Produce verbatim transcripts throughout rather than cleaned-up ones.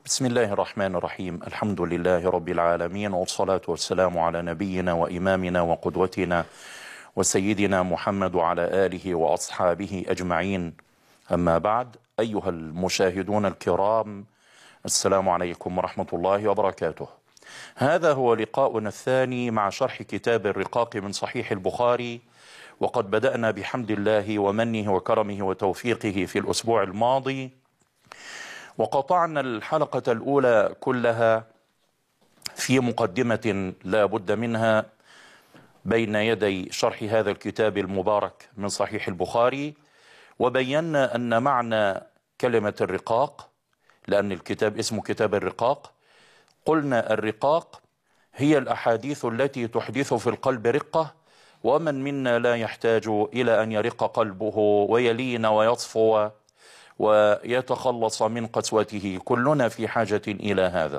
بسم الله الرحمن الرحيم. الحمد لله رب العالمين، والصلاة والسلام على نبينا وإمامنا وقدوتنا وسيدنا محمد وعلى آله وأصحابه أجمعين. أما بعد، أيها المشاهدون الكرام، السلام عليكم ورحمة الله وبركاته. هذا هو لقاؤنا الثاني مع شرح كتاب الرقاق من صحيح البخاري، وقد بدأنا بحمد الله ومنه وكرمه وتوفيقه في الأسبوع الماضي، وقطعنا الحلقة الأولى كلها في مقدمة لا بد منها بين يدي شرح هذا الكتاب المبارك من صحيح البخاري، وبينا أن معنى كلمة الرقاق، لأن الكتاب اسمه كتاب الرقاق، قلنا الرقاق هي الأحاديث التي تحدث في القلب رقة، ومن منا لا يحتاج إلى أن يرق قلبه ويلين ويصفو ويتخلص من قسوته، كلنا في حاجة إلى هذا.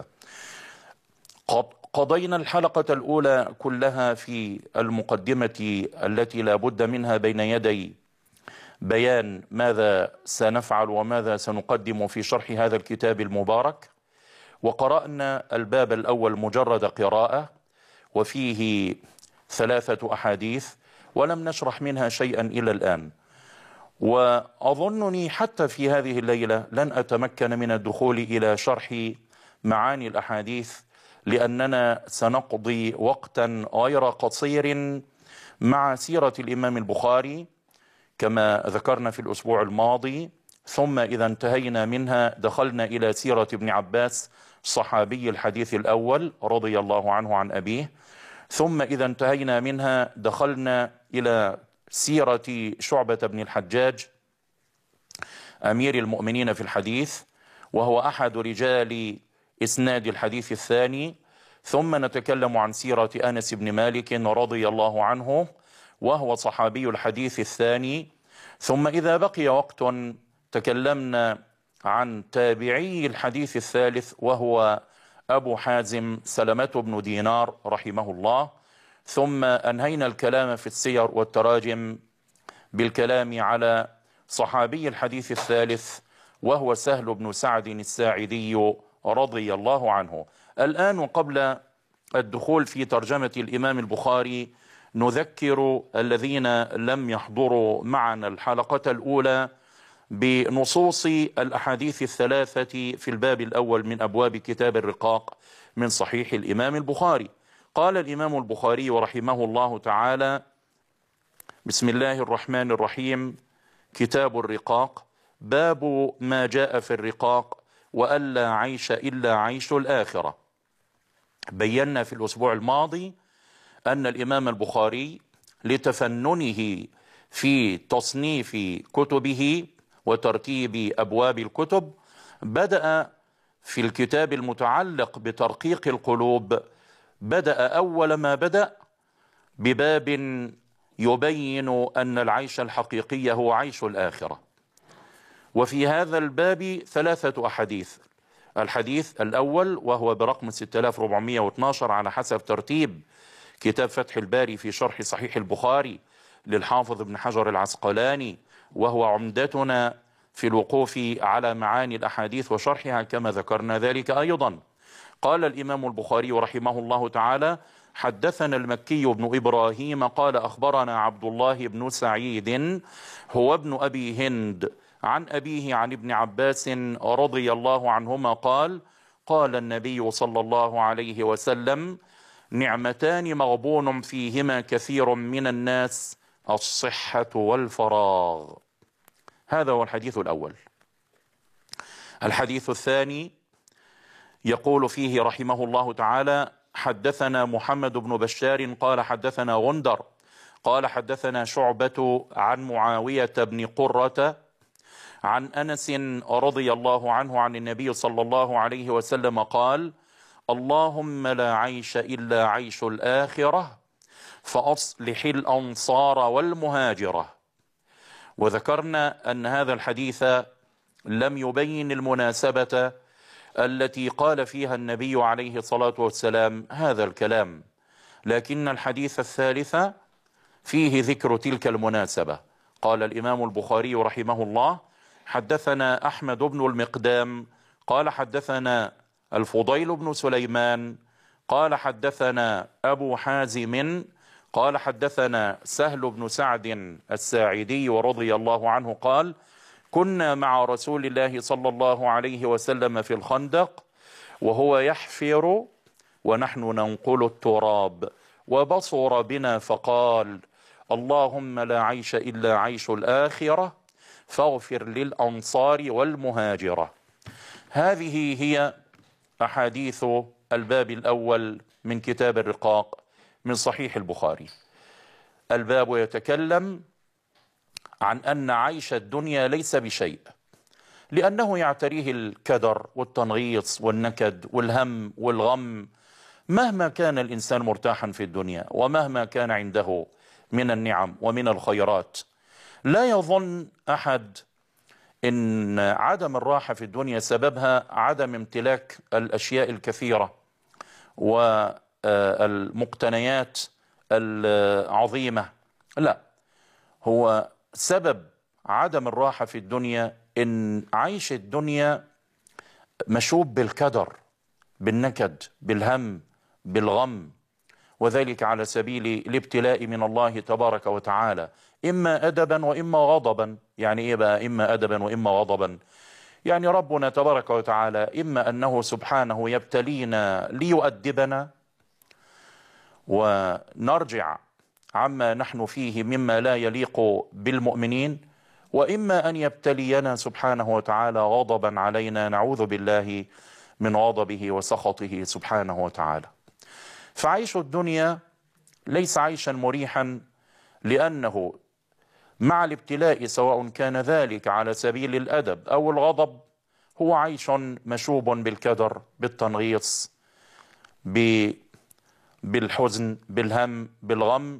قضينا الحلقة الأولى كلها في المقدمة التي لا بد منها بين يدي بيان ماذا سنفعل وماذا سنقدم في شرح هذا الكتاب المبارك، وقرأنا الباب الأول مجرد قراءة وفيه ثلاثة أحاديث ولم نشرح منها شيئا إلى الآن، وأظنني حتى في هذه الليلة لن أتمكن من الدخول إلى شرح معاني الأحاديث، لأننا سنقضي وقتا غير قصير مع سيرة الإمام البخاري كما ذكرنا في الأسبوع الماضي، ثم إذا انتهينا منها دخلنا إلى سيرة ابن عباس صحابي الحديث الأول رضي الله عنه عن أبيه، ثم إذا انتهينا منها دخلنا إلى سيرة شعبة بن الحجاج أمير المؤمنين في الحديث، وهو أحد رجال إسناد الحديث الثاني، ثم نتكلم عن سيرة أنس بن مالك رضي الله عنه وهو صحابي الحديث الثاني، ثم إذا بقي وقت تكلمنا عن تابعي الحديث الثالث وهو أبو حازم سلمة بن دينار رحمه الله، ثم أنهينا الكلام في السير والتراجم بالكلام على صحابي الحديث الثالث وهو سهل بن سعد الساعدي رضي الله عنه. الآن وقبل الدخول في ترجمة الإمام البخاري نذكر الذين لم يحضروا معنا الحلقة الأولى بنصوص الأحاديث الثلاثة في الباب الأول من أبواب كتاب الرقاق من صحيح الإمام البخاري. قال الإمام البخاري رحمه الله تعالى: بسم الله الرحمن الرحيم، كتاب الرقاق، باب ما جاء في الرقاق وألا عيش إلا عيش الآخرة. بينا في الأسبوع الماضي أن الإمام البخاري لتفننه في تصنيف كتبه وترتيب أبواب الكتب بدأ في الكتاب المتعلق بترقيق القلوب، بدأ أول ما بدأ بباب يبين أن العيش الحقيقي هو عيش الآخرة، وفي هذا الباب ثلاثة أحاديث. الحديث الأول وهو برقم ستة آلاف وأربعمائة واثني عشر على حسب ترتيب كتاب فتح الباري في شرح صحيح البخاري للحافظ ابن حجر العسقلاني، وهو عمدتنا في الوقوف على معاني الأحاديث وشرحها كما ذكرنا ذلك أيضا. قال الإمام البخاري رحمه الله تعالى: حدثنا المكي بن إبراهيم قال أخبرنا عبد الله بن سعيد هو ابن أبي هند عن أبيه عن ابن عباس رضي الله عنهما قال: قال النبي صلى الله عليه وسلم: نعمتان مغبون فيهما كثير من الناس، الصحة والفراغ. هذا هو الحديث الأول. الحديث الثاني يقول فيه رحمه الله تعالى: حدثنا محمد بن بشار قال حدثنا غندر قال حدثنا شعبة عن معاوية بن قرة عن أنس رضي الله عنه عن النبي صلى الله عليه وسلم قال: اللهم لا عيش إلا عيش الآخرة فأصلح الأنصار والمهاجرة. وذكرنا أن هذا الحديث لم يبين المناسبة التي قال فيها النبي عليه الصلاة والسلام هذا الكلام، لكن الحديث الثالث فيه ذكر تلك المناسبة. قال الإمام البخاري رحمه الله: حدثنا أحمد بن المقدام قال حدثنا الفضيل بن سليمان قال حدثنا أبو حازم قال حدثنا سهل بن سعد الساعدي رضي الله عنه قال كنا مع رسول الله صلى الله عليه وسلم في الخندق وهو يحفر ونحن ننقل التراب وبصر بنا فقال اللهم لا عيش إلا عيش الآخرة فاغفر للأنصار والمهاجرة. هذه هي أحاديث الباب الأول من كتاب الرقاق من صحيح البخاري. الباب يتكلم عن أن عيش الدنيا ليس بشيء، لأنه يعتريه الكدر والتنغيص والنكد والهم والغم مهما كان الإنسان مرتاحا في الدنيا ومهما كان عنده من النعم ومن الخيرات. لا يظن أحد إن عدم الراحة في الدنيا سببها عدم امتلاك الأشياء الكثيرة والمقتنيات العظيمة. لا، هو سبب عدم الراحة في الدنيا إن عيش الدنيا مشوب بالكدر، بالنكد، بالهم، بالغم، وذلك على سبيل الابتلاء من الله تبارك وتعالى، إما أدبا وإما غضبا. يعني إيه بقى إما أدبا وإما غضبا؟ يعني ربنا تبارك وتعالى إما أنه سبحانه يبتلينا ليؤدبنا ونرجع عما نحن فيه مما لا يليق بالمؤمنين، وإما أن يبتلينا سبحانه وتعالى غضبا علينا نعوذ بالله من غضبه وسخطه سبحانه وتعالى. فعيش الدنيا ليس عيشا مريحا، لأنه مع الابتلاء سواء كان ذلك على سبيل الأدب أو الغضب هو عيش مشوب بالكدر، بالتنغيص، بالحزن، بالهم، بالغم،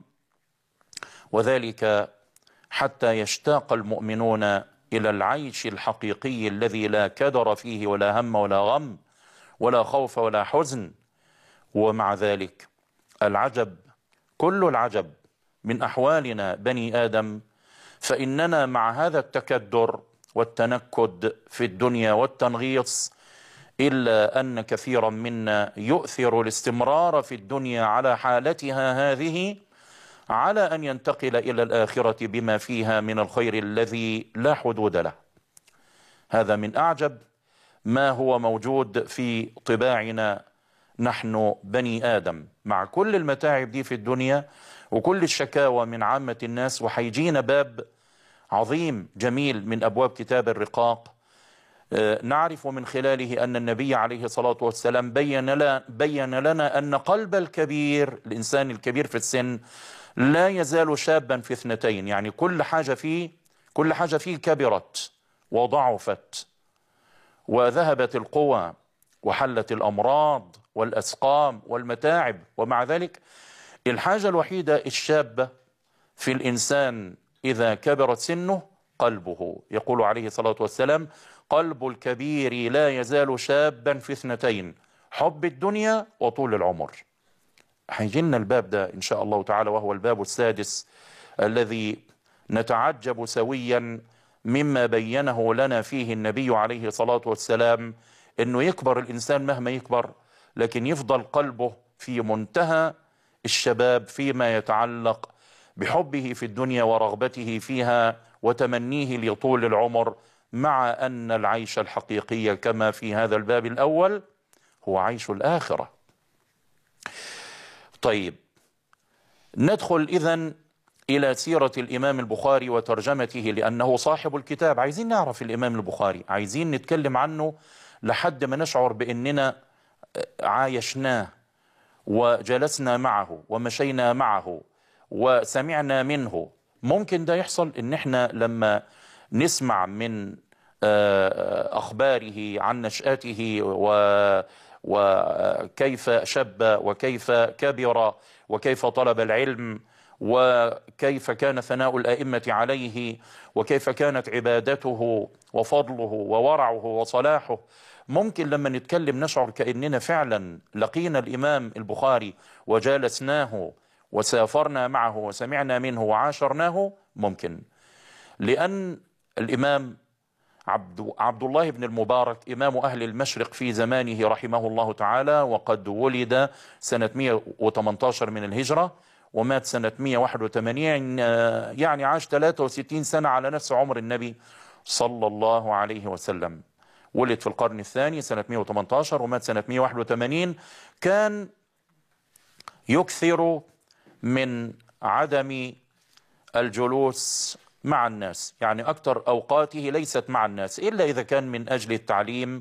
وذلك حتى يشتاق المؤمنون إلى العيش الحقيقي الذي لا كدر فيه ولا هم ولا غم ولا خوف ولا حزن. ومع ذلك العجب كل العجب من أحوالنا بني آدم، فإننا مع هذا التكدر والتنكد في الدنيا والتنغيص إلا أن كثيرا منا يؤثر الاستمرار في الدنيا على حالتها هذه على أن ينتقل إلى الآخرة بما فيها من الخير الذي لا حدود له. هذا من أعجب ما هو موجود في طباعنا نحن بني آدم، مع كل المتاعب دي في الدنيا وكل الشكاوى من عامة الناس. وحيجينا باب عظيم جميل من أبواب كتاب الرقاق نعرف من خلاله أن النبي عليه الصلاة والسلام بين لنا, بين لنا أن قلب الكبير، الإنسان الكبير في السن، لا يزال شابا في اثنتين. يعني كل حاجة فيه كل حاجة فيه كبرت وضعفت وذهبت القوى وحلت الأمراض والأسقام والمتاعب، ومع ذلك الحاجة الوحيدة الشابة في الإنسان إذا كبرت سنه قلبه. يقول عليه الصلاة والسلام قلب الكبير لا يزال شابا في اثنتين، حب الدنيا وطول العمر. هيجينا الباب ده إن شاء الله تعالى، وهو الباب السادس الذي نتعجب سويا مما بينه لنا فيه النبي عليه الصلاة والسلام، إنه يكبر الإنسان مهما يكبر لكن يفضل قلبه في منتهى الشباب فيما يتعلق بحبه في الدنيا ورغبته فيها وتمنيه لطول العمر، مع أن العيش الحقيقي كما في هذا الباب الأول هو عيش الآخرة. طيب، ندخل إذن إلى سيرة الإمام البخاري وترجمته، لأنه صاحب الكتاب. عايزين نعرف الإمام البخاري، عايزين نتكلم عنه لحد ما نشعر بأننا عايشناه وجلسنا معه ومشينا معه وسمعنا منه. ممكن ده يحصل إن احنا لما نسمع من أخباره عن نشأته وكيف شب وكيف كبر وكيف طلب العلم وكيف كان ثناء الأئمة عليه وكيف كانت عبادته وفضله وورعه وصلاحه، ممكن لما نتكلم نشعر كأننا فعلا لقينا الإمام البخاري وجالسناه وسافرنا معه وسمعنا منه وعاشرناه. ممكن، لأن الإمام عبد, عبد الله بن المبارك إمام أهل المشرق في زمانه رحمه الله تعالى، وقد ولد سنة مئة وثمانية عشر من الهجرة ومات سنة مئة وواحد وثمانين، يعني عاش ثلاثة وستين سنة على نفس عمر النبي صلى الله عليه وسلم. ولد في القرن الثاني سنة مئة وثمانية عشر ومات سنة مئة وواحد وثمانين. كان يكثر من عدم الجلوس مع الناس، يعني أكثر أوقاته ليست مع الناس إلا إذا كان من أجل التعليم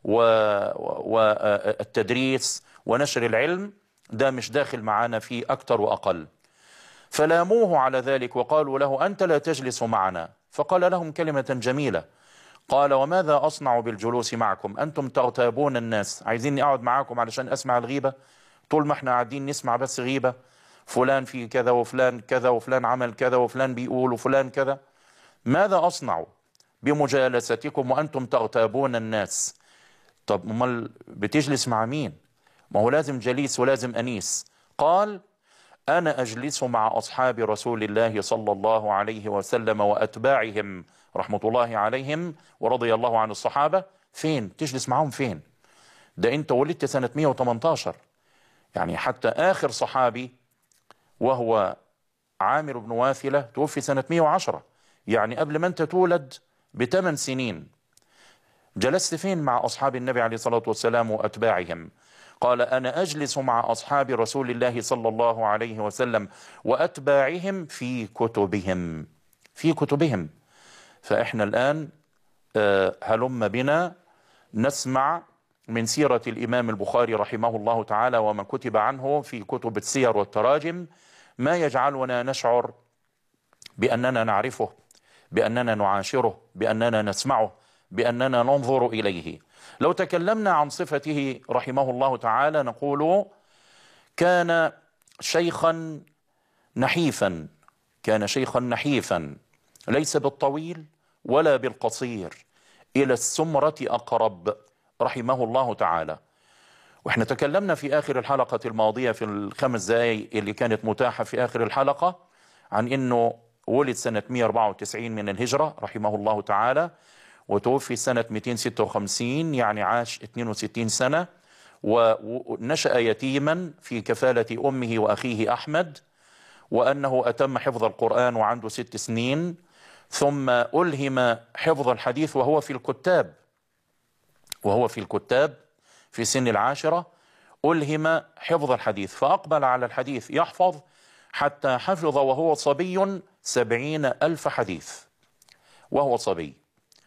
والتدريس ونشر العلم، ده مش داخل معنا في أكثر وأقل. فلاموه على ذلك وقالوا له أنت لا تجلس معنا، فقال لهم كلمة جميلة، قال وماذا أصنع بالجلوس معكم؟ أنتم تغتابون الناس، عايزيني أقعد معاكم علشان أسمع الغيبة؟ طول ما احنا قاعدين نسمع بس غيبة، فلان في كذا وفلان كذا وفلان عمل كذا وفلان بيقول وفلان كذا، ماذا أصنع بمجالستكم وأنتم تغتابون الناس؟ طب امال بتجلس مع مين؟ ما هو لازم جليس ولازم أنيس. قال أنا أجلس مع أصحاب رسول الله صلى الله عليه وسلم وأتباعهم رحمة الله عليهم ورضي الله عن الصحابة. فين تجلس معهم؟ فين ده أنت ولدت سنة مئة وثمانية عشر، يعني حتى آخر صحابي وهو عامر بن واثلة توفي سنة مئة وعشرة، يعني قبل ما أنت تولد بثمان سنين. جلست فين مع أصحاب النبي عليه الصلاة والسلام وأتباعهم؟ قال أنا أجلس مع أصحاب رسول الله صلى الله عليه وسلم وأتباعهم في كتبهم، في كتبهم. فإحنا الآن هلم بنا نسمع من سيرة الإمام البخاري رحمه الله تعالى وما كتب عنه في كتب السير والتراجم ما يجعلنا نشعر بأننا نعرفه، بأننا نعاشره، بأننا نسمعه، بأننا ننظر إليه. لو تكلمنا عن صفته رحمه الله تعالى نقول كان شيخا نحيفا، كان شيخا نحيفا ليس بالطويل ولا بالقصير، إلى السمرة أقرب رحمه الله تعالى. واحنا تكلمنا في آخر الحلقة الماضية في الخمس دقائق اللي كانت متاحة في آخر الحلقة عن أنه ولد سنة مئة وأربعة وتسعين من الهجرة رحمه الله تعالى، وتوفي سنة مئتين وستة وخمسين، يعني عاش اثنين وستين سنة، ونشأ يتيما في كفالة أمه وأخيه أحمد، وأنه أتم حفظ القرآن وعنده ست سنين، ثم ألهم حفظ الحديث وهو في الكتاب، وهو في الكتاب في سن العاشرة ألهم حفظ الحديث، فأقبل على الحديث يحفظ حتى حفظ وهو صبي سبعين ألف حديث وهو صبي،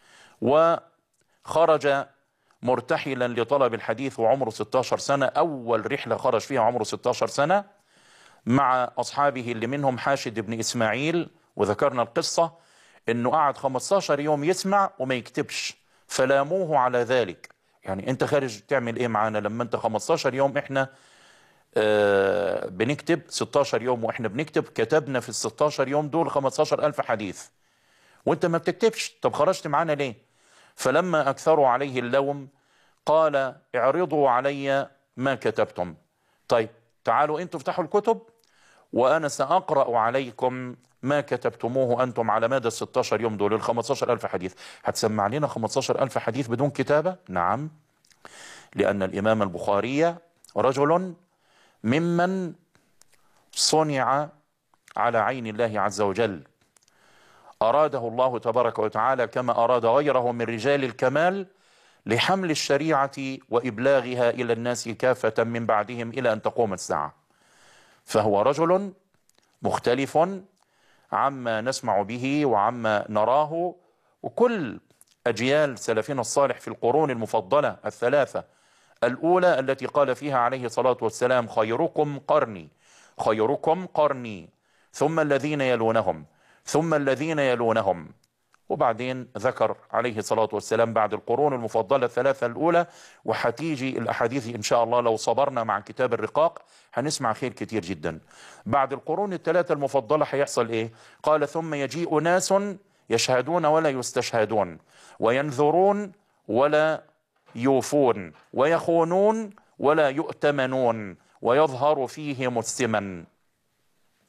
وخرج مرتحلا لطلب الحديث وعمره ستة عشر سنة. أول رحلة خرج فيها عمره ستة عشر سنة مع أصحابه اللي منهم حاشد بن إسماعيل، وذكرنا القصة أنه قعد خمسة عشر يوم يسمع وما يكتبش، فلاموه على ذلك. يعني أنت خارج تعمل إيه معانا لما أنت خمسة عشر يوم إحنا آه بنكتب، ستة عشر يوم وإحنا بنكتب، كتبنا في ال ستة عشر يوم دول خمسة عشر ألف حديث وأنت ما بتكتبش، طب خرجت معانا ليه؟ فلما أكثروا عليه اللوم قال اعرضوا علي ما كتبتم، طيب تعالوا أنتوا افتحوا الكتب وأنا سأقرأ عليكم ما كتبتموه أنتم على مدى ستة عشر يوم دول ال خمسة عشر ألف حديث. هتسمع لنا خمسة عشر ألف حديث بدون كتابة؟ نعم، لأن الإمام البخاري رجل ممن صنع على عين الله عز وجل، أراده الله تبارك وتعالى كما أراد غيره من رجال الكمال لحمل الشريعة وإبلاغها إلى الناس كافة من بعدهم إلى أن تقوم الساعة. فهو رجل مختلف عما نسمع به وعما نراه، وكل أجيال سلفنا الصالح في القرون المفضلة الثلاثة الأولى التي قال فيها عليه الصلاة والسلام خيركم قرني، خيركم قرني ثم الذين يلونهم ثم الذين يلونهم، وبعدين ذكر عليه الصلاة والسلام بعد القرون المفضلة الثلاثة الأولى، وحتيجي الأحاديث إن شاء الله لو صبرنا مع كتاب الرقاق هنسمع خير كتير جدا. بعد القرون الثلاثة المفضلة هيحصل إيه؟ قال ثم يجيء ناس يشهدون ولا يستشهدون، وينذرون ولا يوفون، ويخونون ولا يؤتمنون، ويظهر فيهم السمن.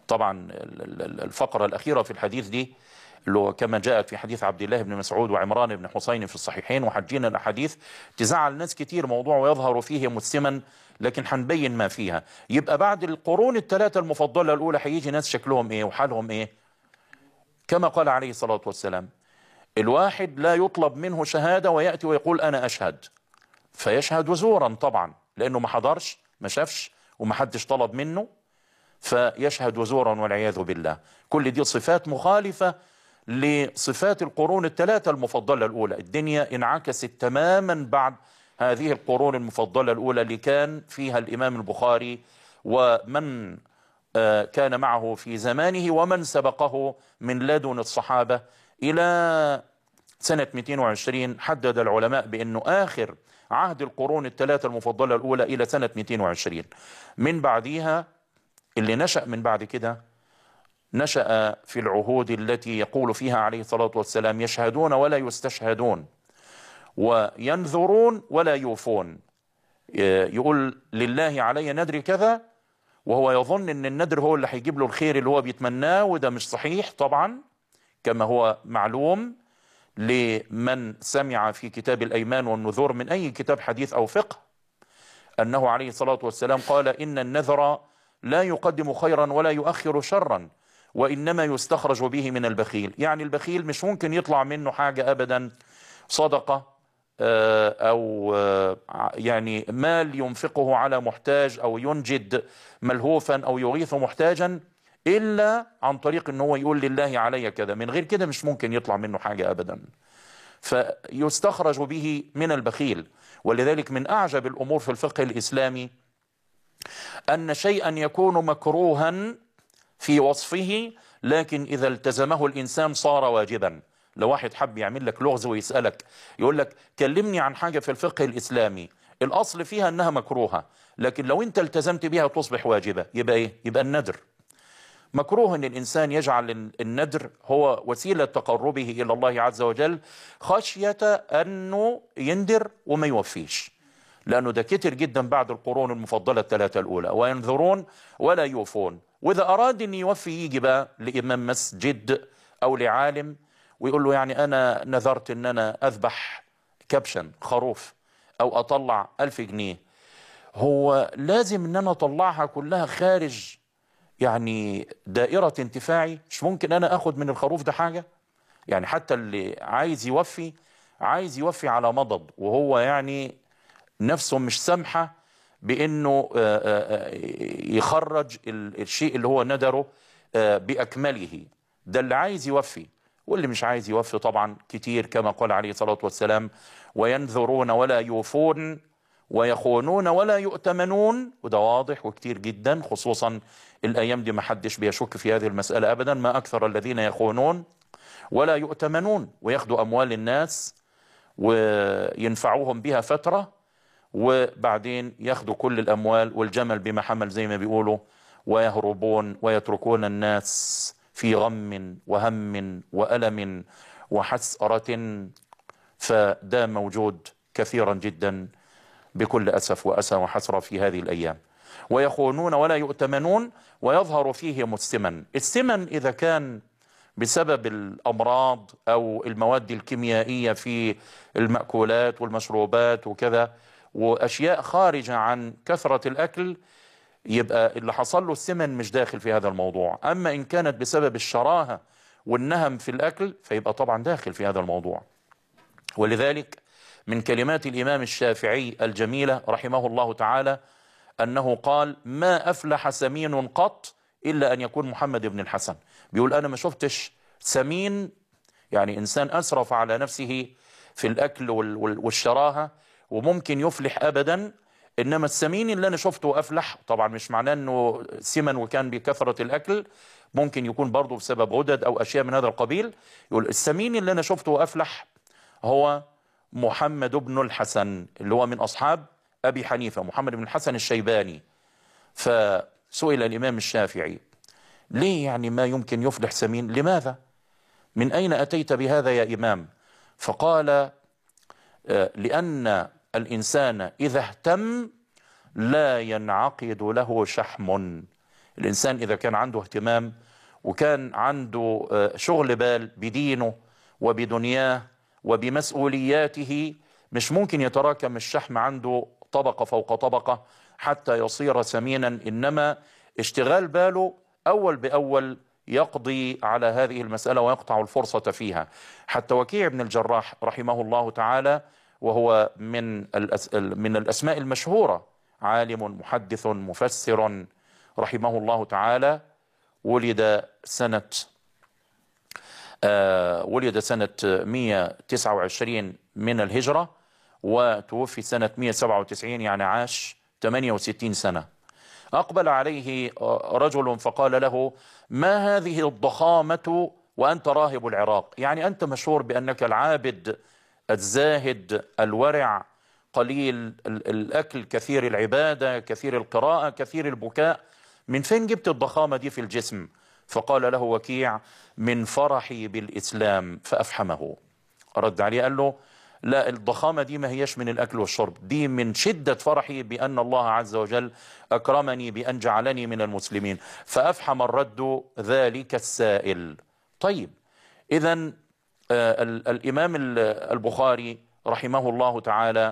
طبعا الفقرة الأخيرة في الحديث دي اللي هو كما جاءت في حديث عبد الله بن مسعود وعمران بن حسين في الصحيحين، وحجينا الأحاديث تزعل ناس كتير موضوع ويظهر فيه مسلما، لكن هنبين ما فيها. يبقى بعد القرون الثلاثة المفضلة الأولى هيجي ناس شكلهم إيه وحالهم إيه؟ كما قال عليه الصلاة والسلام: الواحد لا يطلب منه شهادة ويأتي ويقول أنا أشهد، فيشهد زورا طبعا لأنه ما حضرش ما شافش وما حدش طلب منه، فيشهد زورا والعياذ بالله. كل دي صفات مخالفة لصفات القرون الثلاثة المفضلة الأولى. الدنيا انعكست تماما بعد هذه القرون المفضلة الأولى اللي كان فيها الإمام البخاري ومن كان معه في زمانه ومن سبقه من لدن الصحابة إلى سنة مئتين وعشرين. حدد العلماء بأنه آخر عهد القرون الثلاثة المفضلة الأولى إلى سنة مئتين وعشرين. من بعدها اللي نشأ من بعد كده نشأ في العهود التي يقول فيها عليه الصلاة والسلام: يشهدون ولا يستشهدون، وينذرون ولا يوفون. يقول لله علي ندري كذا، وهو يظن ان الندر هو اللي هيجيب له الخير اللي هو بيتمناه، وده مش صحيح طبعا، كما هو معلوم لمن سمع في كتاب الأيمان والنذور من أي كتاب حديث أو فقه أنه عليه الصلاة والسلام قال: إن النذر لا يقدم خيرا ولا يؤخر شرا، وإنما يستخرج به من البخيل. يعني البخيل مش ممكن يطلع منه حاجة أبدا، صدقة أو يعني مال ينفقه على محتاج أو ينجد ملهوفا أو يغيث محتاجا، إلا عن طريق أنه هو يقول لله علي كذا. من غير كده مش ممكن يطلع منه حاجة أبدا، فيستخرج به من البخيل. ولذلك من أعجب الأمور في الفقه الإسلامي أن شيئا يكون مكروها في وصفه، لكن إذا التزمه الإنسان صار واجبا. لو واحد حب يعمل لك لغز ويسألك يقول لك كلمني عن حاجة في الفقه الإسلامي الأصل فيها أنها مكروهة، لكن لو أنت التزمت بها تصبح واجبة، يبقى إيه؟ يبقى الندر. مكروه أن الإنسان يجعل الندر هو وسيلة تقربه إلى الله عز وجل، خشية أنه يندر وما يوفيش، لأنه ده كتر جدا بعد القرون المفضلة الثلاثة الأولى: وينذرون ولا يوفون. وإذا أراد أن يوفي يجي بقى لإمام مسجد أو لعالم ويقول له يعني أنا نذرت أن أنا أذبح كبشا خروف أو أطلع ألف جنيه، هو لازم أن أنا أطلعها كلها خارج يعني دائرة انتفاعي؟ مش ممكن أنا أخد من الخروف ده حاجة؟ يعني حتى اللي عايز يوفي عايز يوفي على مضض، وهو يعني نفسه مش سامحة بأنه يخرج الشيء اللي هو ندره بأكمله. ده اللي عايز يوفي، واللي مش عايز يوفي طبعا كتير، كما قال عليه الصلاة والسلام: وينذرون ولا يوفون ويخونون ولا يؤتمنون. وده واضح وكتير جدا، خصوصا الأيام دي ما حدش بيشك في هذه المسألة أبدا. ما أكثر الذين يخونون ولا يؤتمنون، وياخدوا أموال الناس وينفعوهم بها فترة، وبعدين ياخدوا كل الأموال والجمل بما حمل زي ما بيقولوا، ويهربون ويتركون الناس في غم وهم وألم وحسرة. فده موجود كثيرا جدا بكل أسف وأسى وحسرة في هذه الأيام. ويخونون ولا يؤتمنون، ويظهر فيهم السمن. السمن إذا كان بسبب الأمراض أو المواد الكيميائية في المأكولات والمشروبات وكذا، وأشياء خارجة عن كثرة الأكل، يبقى اللي حصل له السمن مش داخل في هذا الموضوع. أما إن كانت بسبب الشراهة والنهم في الأكل فيبقى طبعا داخل في هذا الموضوع. ولذلك من كلمات الإمام الشافعي الجميلة رحمه الله تعالى أنه قال: ما أفلح سمين قط إلا أن يكون محمد بن الحسن. بيقول أنا ما شفتش سمين، يعني إنسان أسرف على نفسه في الأكل والشراهة وممكن يفلح أبدا، إنما السمين اللي أنا شفته أفلح. طبعا مش معناه أنه سمن وكان بكثرة الأكل، ممكن يكون برضه بسبب غدد أو أشياء من هذا القبيل. يقول السمين اللي أنا شفته أفلح هو محمد بن الحسن، اللي هو من أصحاب أبي حنيفة، محمد بن الحسن الشيباني. فسئل الإمام الشافعي: ليه يعني ما يمكن يفلح سمين؟ لماذا؟ من أين أتيت بهذا يا إمام؟ فقال: لأن الإنسان إذا اهتم لا ينعقد له شحم. الإنسان إذا كان عنده اهتمام وكان عنده شغل بال بدينه وبدنياه وبمسؤولياته، مش ممكن يتراكم الشحم عنده طبقة فوق طبقة حتى يصير سمينا، إنما اشتغال باله أول بأول يقضي على هذه المسألة ويقطع الفرصة فيها. حتى وكيع بن الجراح رحمه الله تعالى، وهو من الأس... من الأسماء المشهورة، عالم محدث مفسر رحمه الله تعالى، ولد سنة آه ولد سنة مئة وتسعة وعشرين من الهجرة، وتوفي سنة مئة وسبعة وتسعين، يعني عاش ثمانية وستين سنة. أقبل عليه رجل فقال له: ما هذه الضخامة وأنت راهب العراق؟ يعني أنت مشهور بأنك العابد الزاهد الورع، قليل الأكل، كثير العبادة، كثير القراءة، كثير البكاء، من فين جبت الضخامة دي في الجسم؟ فقال له وكيع: من فرحي بالإسلام. فأفحمه، رد عليه قال له: لا، الضخامة دي ما هيش من الأكل والشرب، دي من شدة فرحي بأن الله عز وجل أكرمني بأن جعلني من المسلمين. فأفحم الرد ذلك السائل. طيب، إذن آه الإمام البخاري رحمه الله تعالى،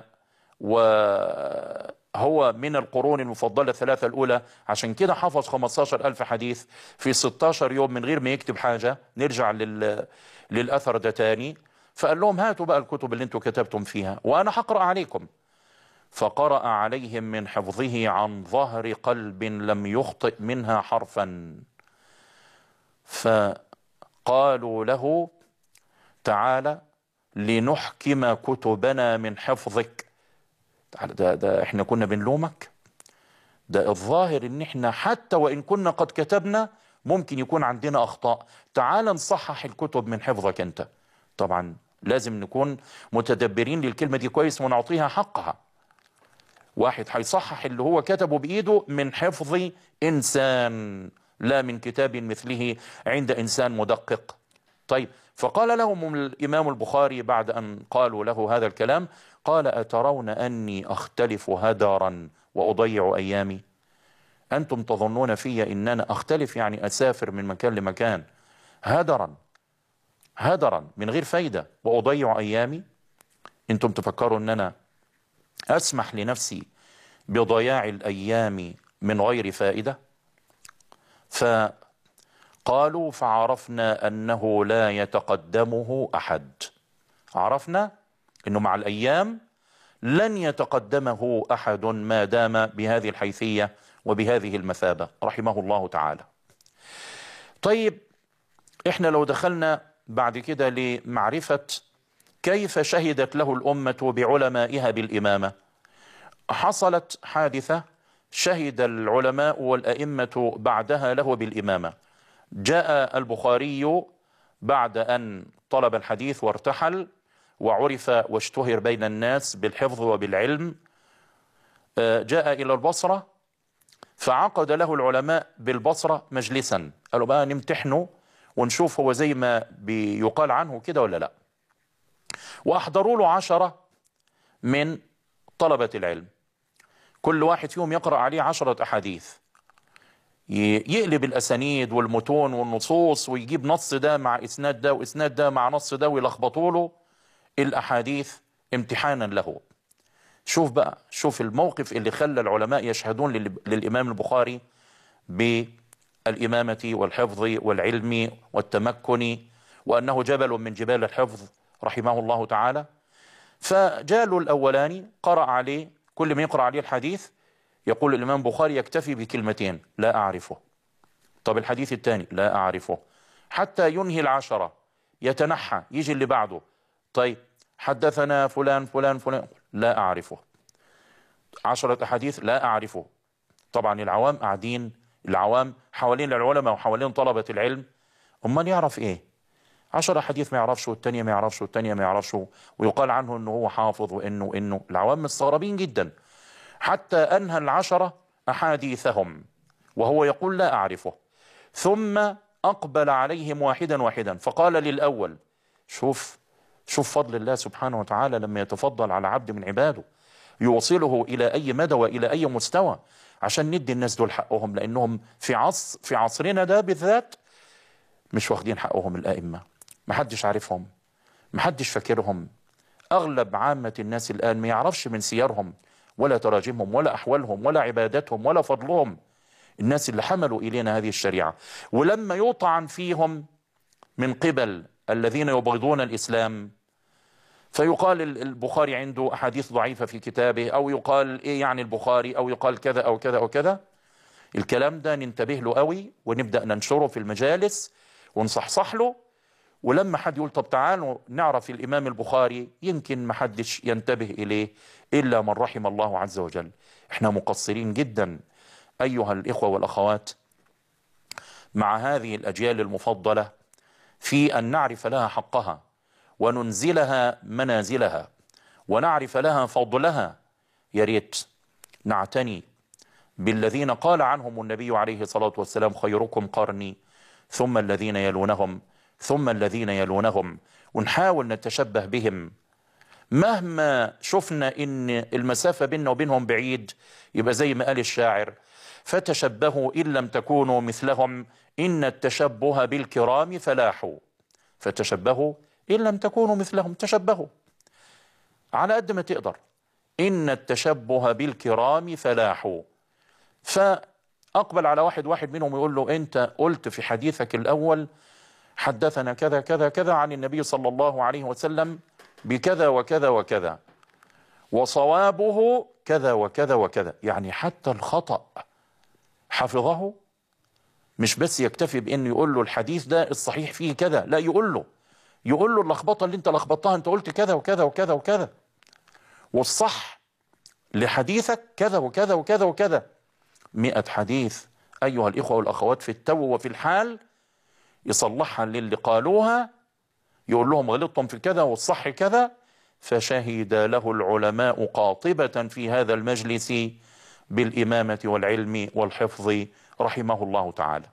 وهو من القرون المفضلة الثلاثة الأولى، عشان كده حفظ خمسة عشر ألف حديث في ستة عشر يوم من غير ما يكتب حاجة. نرجع لل... للأثر ده تاني. فقال لهم: هاتوا بقى الكتب اللي انتوا كتبتم فيها وأنا هقرأ عليكم. فقرأ عليهم من حفظه عن ظهر قلب لم يخطئ منها حرفا. فقالوا له: تعالى لنحكم كتبنا من حفظك. ده, ده احنا كنا بنلومك؟ ده الظاهر ان احنا حتى وان كنا قد كتبنا ممكن يكون عندنا اخطاء، تعالى نصحح الكتب من حفظك انت. طبعا لازم نكون متدبرين للكلمة دي كويس ونعطيها حقها. واحد هيصحح اللي هو كتبه بإيده من حفظ إنسان، لا من كتاب مثله عند إنسان مدقق. طيب، فقال لهم الإمام البخاري بعد أن قالوا له هذا الكلام، قال: أترون أني أختلف هدرا وأضيع أيامي؟ أنتم تظنون في إن أنا أختلف يعني أسافر من مكان لمكان هدرا هدرا من غير فايدة وأضيع أيامي؟ أنتم تفكروا أن أنا أسمح لنفسي بضياع الأيام من غير فائدة؟ فقالوا: فعرفنا أنه لا يتقدمه أحد. عرفنا أنه مع الأيام لن يتقدمه أحد ما دام بهذه الحيثية وبهذه المثابة، رحمه الله تعالى. طيب، إحنا لو دخلنا بعد كده لمعرفة كيف شهدت له الأمة بعلمائها بالإمامة. حصلت حادثة شهد العلماء والأئمة بعدها له بالإمامة. جاء البخاري بعد أن طلب الحديث وارتحل وعرف واشتهر بين الناس بالحفظ وبالعلم، جاء إلى البصرة فعقد له العلماء بالبصرة مجلسا، قالوا بقى نمتحنه ونشوف هو زي ما بيقال عنه كده ولا لا. وأحضروا له عشرة من طلبة العلم، كل واحد فيهم يقرأ عليه عشرة أحاديث، يقلب الأسانيد والمتون والنصوص ويجيب نص ده مع إسناد ده وإسناد ده مع نص ده ويلخبطوا له الأحاديث امتحانا له. شوف بقى، شوف الموقف اللي خلى العلماء يشهدون للإمام البخاري بالإمامة والحفظ والعلم والتمكن، وأنه جبل من جبال الحفظ رحمه الله تعالى. فجاله الأولاني قرأ عليه، كل ما يقرأ عليه الحديث يقول الإمام البخاري يكتفي بكلمتين: لا أعرفه. طب الحديث الثاني: لا أعرفه. حتى ينهي العشرة يتنحى، يجي اللي بعده: طيب حدثنا فلان فلان فلان، لا أعرفه. عشرة أحاديث لا أعرفه. طبعا العوام قاعدين، العوام حوالين العلماء وحوالين طلبة العلم، أمال يعرف إيه؟ عشرة حديث ما يعرفش، والتانية ما يعرفش، والتانية ما يعرفش، ويقال عنه أنه هو حافظ وإنه إنه العوام مستغربين جدا. حتى أنهى العشرة أحاديثهم وهو يقول لا أعرفه. ثم أقبل عليهم واحدا واحدا فقال للأول: شوف شوف فضل الله سبحانه وتعالى لما يتفضل على عبد من عباده، يوصله إلى أي مدى وإلى أي مستوى، عشان ندي الناس دول حقهم، لأنهم في عصر في عصرنا ده بالذات مش واخدين حقهم. الأئمة محدش عارفهم، محدش فاكرهم. أغلب عامة الناس الآن ما يعرفش من سيرهم ولا تراجمهم ولا أحوالهم ولا عباداتهم ولا فضلهم، الناس اللي حملوا إلينا هذه الشريعة. ولما يطعن فيهم من قبل الذين يبغضون الإسلام فيقال البخاري عنده أحاديث ضعيفة في كتابه، أو يقال إيه يعني البخاري، أو يقال كذا أو كذا أو كذا. الكلام ده ننتبه له قوي ونبدأ ننشره في المجالس ونصحصح له. ولما حد يقول طب تعالوا نعرف الإمام البخاري، يمكن ما حدش ينتبه إليه إلا من رحم الله عز وجل. احنا مقصرين جدا أيها الإخوة والأخوات مع هذه الأجيال المفضلة في أن نعرف لها حقها وننزلها منازلها ونعرف لها فضلها. يا ريت نعتني بالذين قال عنهم النبي عليه الصلاة والسلام خيركم قرني ثم الذين يلونهم ثم الذين يلونهم، ونحاول نتشبه بهم. مهما شفنا إن المسافة بيننا وبينهم بعيد، يبقى زي ما قال الشاعر فتشبهوا إن لم تكونوا مثلهم إن التشبه بالكرام فلاح. فتشبهوا إن لم تكونوا مثلهم، تشبهوا على قد ما تقدر. إن التشبه بالكرام فلاح. فأقبل على واحد واحد منهم يقول له أنت قلت في حديثك الأول حدثنا كذا كذا كذا عن النبي صلى الله عليه وسلم بكذا وكذا وكذا، وصوابه كذا وكذا وكذا. يعني حتى الخطأ حفظه، مش بس يكتفي بأنه يقول له الحديث ده الصحيح فيه كذا، لا، يقول له يقول له اللخبطة اللي انت لخبطتها انت قلت كذا وكذا وكذا وكذا، والصح لحديثك كذا وكذا وكذا وكذا. مئة حديث أيها الإخوة والأخوات في التو وفي الحال يصلحها للي قالوها، يقول لهم غلطتم في كذا والصح كذا. فشهد له العلماء قاطبة في هذا المجلس بالإمامة والعلم والحفظ رحمه الله تعالى.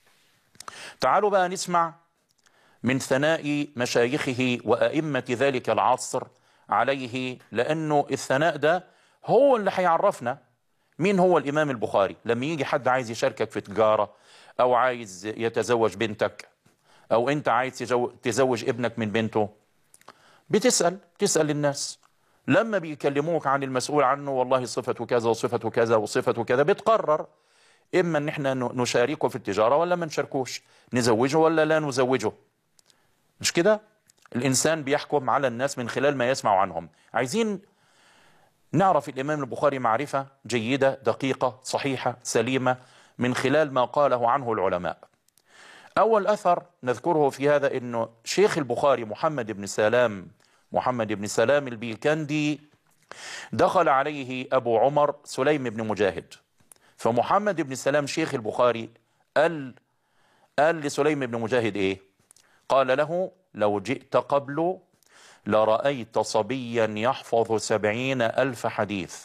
تعالوا بقى نسمع من ثناء مشايخه وأئمة ذلك العصر عليه، لأنه الثناء ده هو اللي هيعرفنا مين هو الإمام البخاري. لما يجي حد عايز يشاركك في تجارة، أو عايز يتزوج بنتك، أو أنت عايز تزوج ابنك من بنته، بتسأل تسأل الناس. لما بيكلموك عن المسؤول عنه والله صفته كذا وصفته كذا وصفته كذا، بتقرر إما أن احنا نشاركه في التجارة ولا ما نشاركوش، نزوجه ولا لا نزوجه. مش كده؟ الإنسان بيحكم على الناس من خلال ما يسمع عنهم. عايزين نعرف الإمام البخاري معرفة جيدة دقيقة صحيحة سليمة من خلال ما قاله عنه العلماء. أول أثر نذكره في هذا إنه شيخ البخاري محمد بن سلام محمد بن سلام البيكندي دخل عليه أبو عمر سليم بن مجاهد. فمحمد بن سلام شيخ البخاري قال قال لسليم بن مجاهد إيه؟ قال له لو جئت قبل لرأيت صبيا يحفظ سبعين ألف حديث.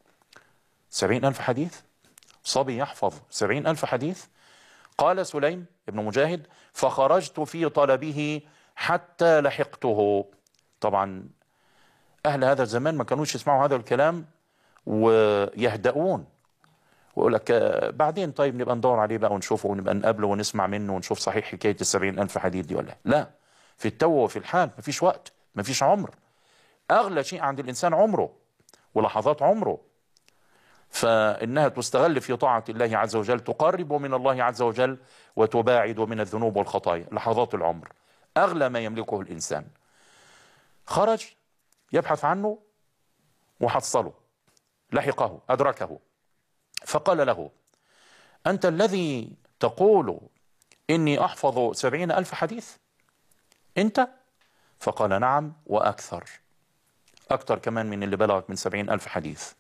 سبعين ألف حديث؟ صبي يحفظ سبعين ألف حديث؟ قال سليم بن مجاهد فخرجت في طلبه حتى لحقته. طبعا أهل هذا الزمان ما كانوش يسمعوا هذا الكلام ويهدؤون ويقول لك بعدين طيب نبقى ندور عليه بقى ونشوفه ونبقى نقابله ونسمع منه ونشوف صحيح حكاية السبعين ألف حديث دي ولا لا. في التو وفي الحال مفيش وقت، مفيش عمر. أغلى شيء عند الإنسان عمره ولحظات عمره، فإنها تستغل في طاعة الله عز وجل، تقرب من الله عز وجل وتباعد من الذنوب والخطايا. لحظات العمر أغلى ما يملكه الإنسان. خرج يبحث عنه وحصله، لحقه أدركه، فقال له أنت الذي تقول إني أحفظ سبعين ألف حديث أنت؟ فقال نعم وأكثر، أكثر كمان من اللي بلغك من سبعين ألف حديث.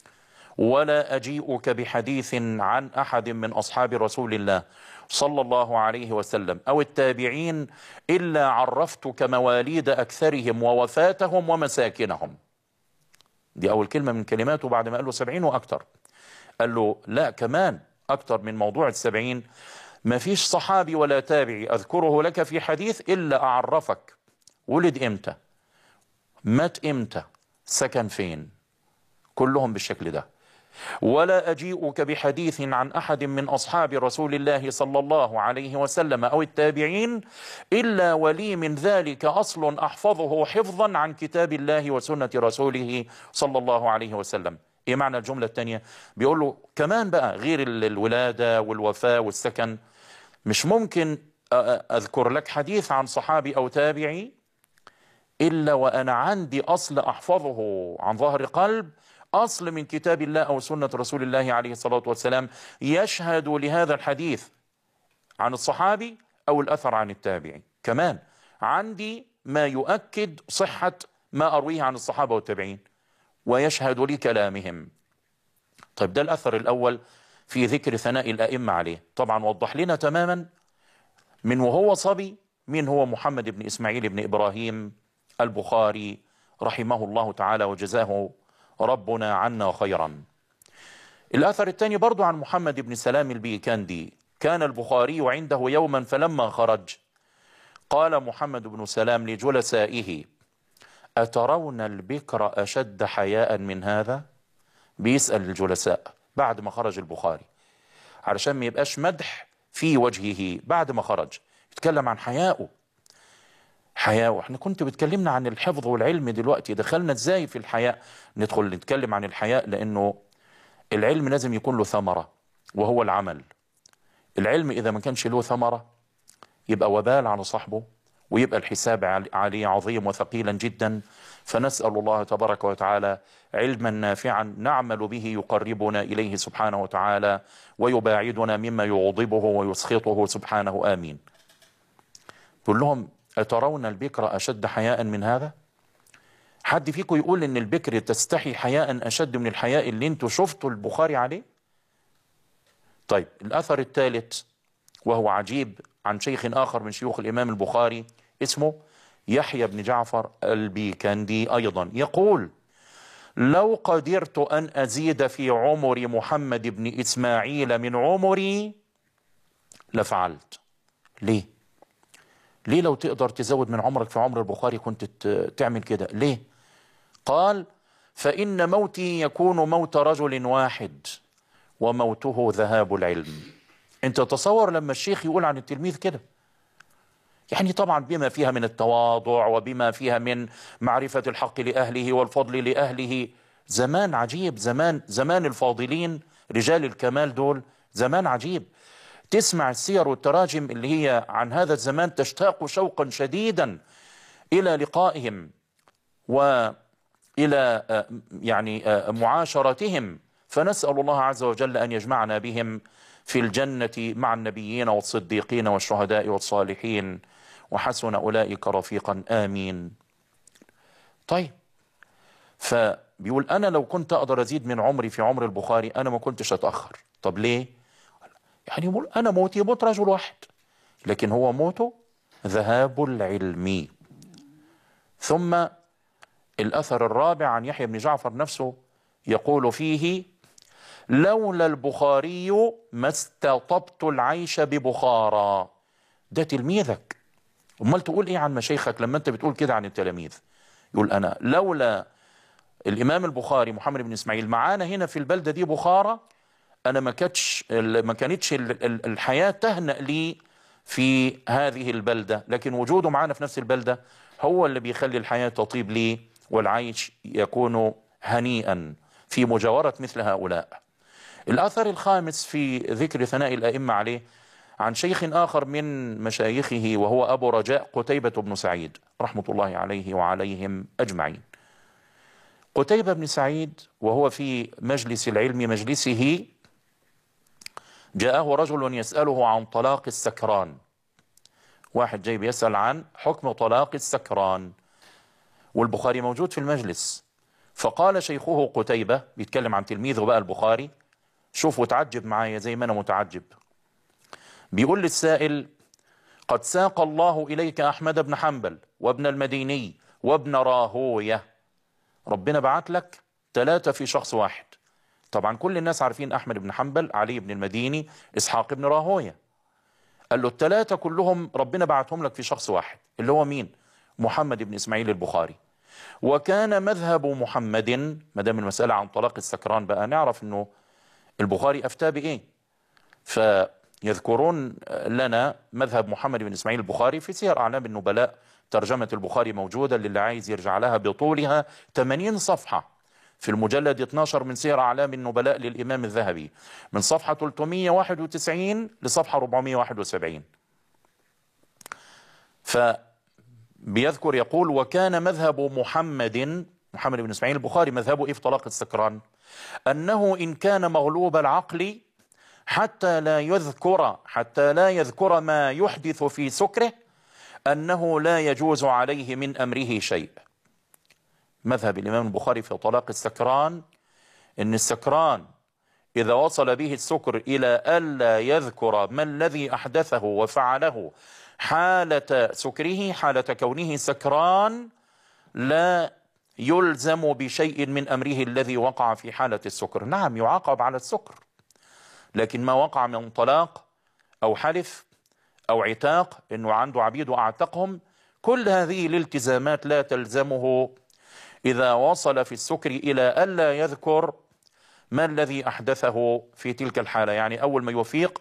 ولا أجيئك بحديث عن أحد من أصحاب رسول الله صلى الله عليه وسلم أو التابعين إلا عرفتك مواليد أكثرهم ووفاتهم ومساكنهم. دي أول كلمة من كلماته بعد ما قال له سبعين وأكثر. قال له لا، كمان أكثر من موضوع السبعين. ما فيش صحابي ولا تابعي أذكره لك في حديث إلا أعرفك ولد إمتى، مات إمتى، سكن فين، كلهم بالشكل ده. ولا أجيئك بحديث عن أحد من أصحاب رسول الله صلى الله عليه وسلم أو التابعين إلا ولي من ذلك أصل أحفظه حفظا عن كتاب الله وسنة رسوله صلى الله عليه وسلم. إيه معنى الجملة الثانية؟ بيقول له كمان بقى غير الولادة والوفاة والسكن، مش ممكن أذكر لك حديث عن صحابي أو تابعي إلا وأنا عندي أصل أحفظه عن ظهر قلب، أصل من كتاب الله أو سنة رسول الله عليه الصلاة والسلام يشهد لهذا الحديث عن الصحابي أو الأثر عن التابعي. كمان عندي ما يؤكد صحة ما أرويه عن الصحابة والتابعين ويشهد لكلامهم. طيب ده الأثر الأول في ذكر ثناء الأئمة عليه. طبعا وضح لنا تماما من وهو صبي من هو محمد بن إسماعيل بن إبراهيم البخاري رحمه الله تعالى وجزاه ربنا عنا خيرا. الأثر الثاني برضو عن محمد بن سلام البيكندي. كان البخاري عنده يوما فلما خرج قال محمد بن سلام لجلسائه: أترون البكر أشد حياء من هذا؟ بيسأل الجلساء بعد ما خرج البخاري علشان ما يبقاش مدح في وجهه. بعد ما خرج يتكلم عن حياءه. حياء، احنا كنت بتكلمنا عن الحفظ والعلم، دلوقتي دخلنا ازاي في الحياء؟ ندخل نتكلم عن الحياء لانه العلم لازم يكون له ثمرة وهو العمل. العلم اذا ما كانش له ثمرة يبقى وبال على صاحبه ويبقى الحساب عليه عظيم وثقيلا جدا. فنسأل الله تبارك وتعالى علما نافعا نعمل به يقربنا إليه سبحانه وتعالى ويباعدنا مما يغضبه ويسخطه سبحانه، آمين. قل لهم: أترون البكر أشد حياء من هذا؟ حد فيكم يقول إن البكر تستحي حياء أشد من الحياء اللي انتوا شفتوا البخاري عليه؟ طيب الأثر الثالث وهو عجيب عن شيخ آخر من شيوخ الإمام البخاري اسمه يحيى بن جعفر البيكندي أيضا، يقول: لو قدرت أن أزيد في عمر محمد بن إسماعيل من عمري لفعلت. ليه؟ ليه لو تقدر تزود من عمرك في عمر البخاري كنت تعمل كده؟ ليه؟ قال: فإن موتي يكون موت رجل واحد وموته ذهاب العلم. انت تصور لما الشيخ يقول عن التلميذ كده، يعني طبعا بما فيها من التواضع وبما فيها من معرفة الحق لأهله والفضل لأهله. زمان عجيب، زمان زمان الفاضلين رجال الكمال دول، زمان عجيب. تسمع السير والتراجم اللي هي عن هذا الزمان تشتاق شوقا شديدا إلى لقائهم وإلى يعني معاشرتهم. فنسأل الله عز وجل أن يجمعنا بهم في الجنة مع النبيين والصديقين والشهداء والصالحين وحسن أولئك رفيقا، آمين. طيب فبيقول: أنا لو كنت أقدر أزيد من عمري في عمر البخاري أنا ما كنتش أتأخر. طب ليه؟ يعني يقول أنا موتي موت رجل واحد، لكن هو موته ذهاب العلم. ثم الأثر الرابع عن يحيى بن جعفر نفسه يقول فيه: لولا البخاري ما استطبت العيش ببخارى. ده تلميذك، امال تقول ايه عن مشايخك لما انت بتقول كده عن التلاميذ؟ يقول: انا لولا الامام البخاري محمد بن اسماعيل معانا هنا في البلده دي بخارى انا ما كانتش ما كانتش الحياه تهنأ لي في هذه البلده، لكن وجوده معانا في نفس البلده هو اللي بيخلي الحياه تطيب لي والعيش يكون هنيئا في مجاوره مثل هؤلاء. الأثر الخامس في ذكر ثناء الأئمة عليه عن شيخ آخر من مشايخه وهو أبو رجاء قتيبة بن سعيد رحمة الله عليه وعليهم أجمعين. قتيبة بن سعيد وهو في مجلس العلم مجلسه جاءه رجل يسأله عن طلاق السكران. واحد جاي بيسأل عن حكم طلاق السكران والبخاري موجود في المجلس. فقال شيخه قتيبة، بيتكلم عن تلميذه بقى البخاري، شوف وتعجب معايا زي ما أنا متعجب. بيقول للسائل: قد ساق الله إليك أحمد بن حنبل وابن المديني وابن راهوية. ربنا بعت لك ثلاثة في شخص واحد. طبعا كل الناس عارفين أحمد بن حنبل، علي بن المديني، إسحاق بن راهوية. قال له الثلاثة كلهم ربنا بعتهم لك في شخص واحد، اللي هو مين؟ محمد بن إسماعيل البخاري. وكان مذهب محمد، ما دام المسألة عن طلاق السكران بقى نعرف انه البخاري افتى بايه. فيذكرون لنا مذهب محمد بن اسماعيل البخاري في سير اعلام النبلاء، ترجمة البخاري موجودة للي عايز يرجع لها بطولها، ثمانين صفحة في المجلد اثناشر من سير اعلام النبلاء للامام الذهبي، من صفحة ثلاثمائة وواحد وتسعين لصفحة أربعمائة وواحد وسبعين. فبيذكر يقول: وكان مذهب محمد محمد بن اسماعيل البخاري مذهبه ايه في طلاق السكران؟ انه ان كان مغلوب العقل حتى لا يذكر حتى لا يذكر ما يحدث في سكره انه لا يجوز عليه من امره شيء. مذهب الامام البخاري في طلاق السكران ان السكران اذا وصل به السكر الى الا يذكر ما الذي احدثه وفعله حالة سكره، حالة كونه سكران، لا يلزم بشيء من أمره الذي وقع في حالة السكر. نعم يعاقب على السكر، لكن ما وقع من طلاق أو حلف أو عتاق، إنه عنده عبيد وأعتقهم، كل هذه الالتزامات لا تلزمه إذا وصل في السكر إلى ألا يذكر ما الذي أحدثه في تلك الحالة. يعني أول ما يفيق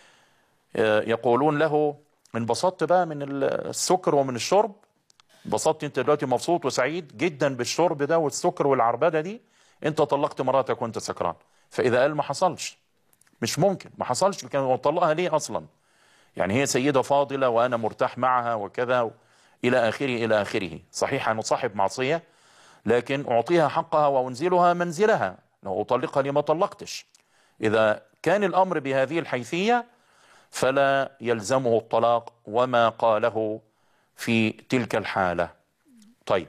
يقولون له: انبسطت بقى من السكر ومن الشرب؟ انبسطت انت دلوقتي مبسوط وسعيد جدا بالشرب ده والسكر والعربده دي؟ انت طلقت مراتك وانت سكران. فاذا قال ما حصلش، مش ممكن ما حصلش، كان مطلقها ليه اصلا؟ يعني هي سيده فاضله وانا مرتاح معها وكذا الى اخره الى اخره. صحيح انا صاحب معصيه، لكن اعطيها حقها وانزلها منزلها، لو اطلقها ليه ما طلقتش. اذا كان الامر بهذه الحيثيه فلا يلزمه الطلاق وما قاله في تلك الحالة. طيب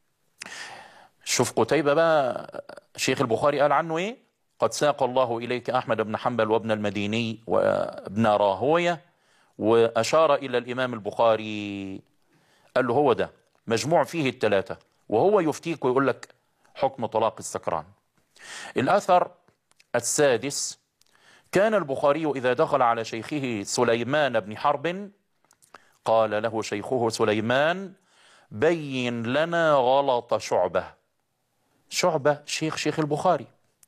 شوف قتيبة بقى شيخ البخاري قال عنه ايه: قد ساق الله إليك أحمد بن حنبل وابن المديني وابن راهوية، وأشار إلى الإمام البخاري، قال له هو ده مجموع فيه الثلاثة، وهو يفتيك ويقول لك حكم طلاق السكران. الأثر السادس: كان البخاري إذا دخل على شيخه سليمان بن حرب قال له شيخه سليمان: بين لنا غلط شعبة. شعبة شيخ شيخ البخاري،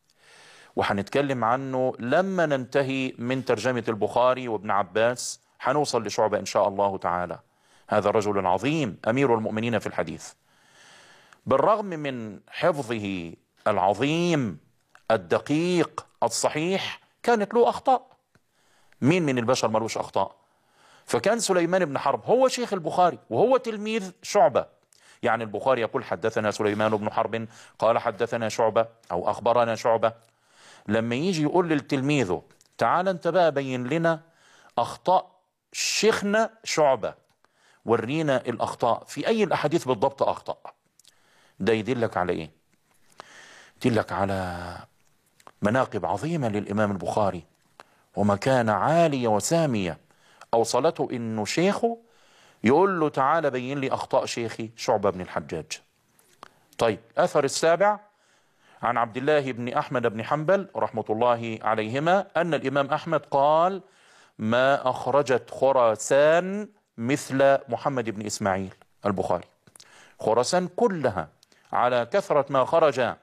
وحنتكلم عنه لما ننتهي من ترجمة البخاري وابن عباس، حنوصل لشعبة إن شاء الله تعالى. هذا رجل عظيم أمير المؤمنين في الحديث، بالرغم من حفظه العظيم الدقيق الصحيح كانت له أخطاء. مين من البشر ملوش أخطاء؟ فكان سليمان بن حرب هو شيخ البخاري وهو تلميذ شعبة. يعني البخاري يقول حدثنا سليمان بن حرب قال حدثنا شعبة أو أخبرنا شعبة، لما يجي يقول للتلميذه تعال انت بقى بين لنا أخطاء شيخنا شعبة، ورينا الأخطاء في أي الأحاديث بالضبط أخطأ، ده يدلك على إيه؟ يدلك على مناقب عظيمة للإمام البخاري ومكانة عالية وسامية أوصلته إنه شيخه يقول له تعالى بين لي أخطاء شيخي شعبة بن الحجاج. طيب أثر السابع: عن عبد الله بن أحمد بن حنبل رحمة الله عليهما أن الإمام أحمد قال: ما أخرجت خراسان مثل محمد بن إسماعيل البخاري. خراسان كلها على كثرة ما خرج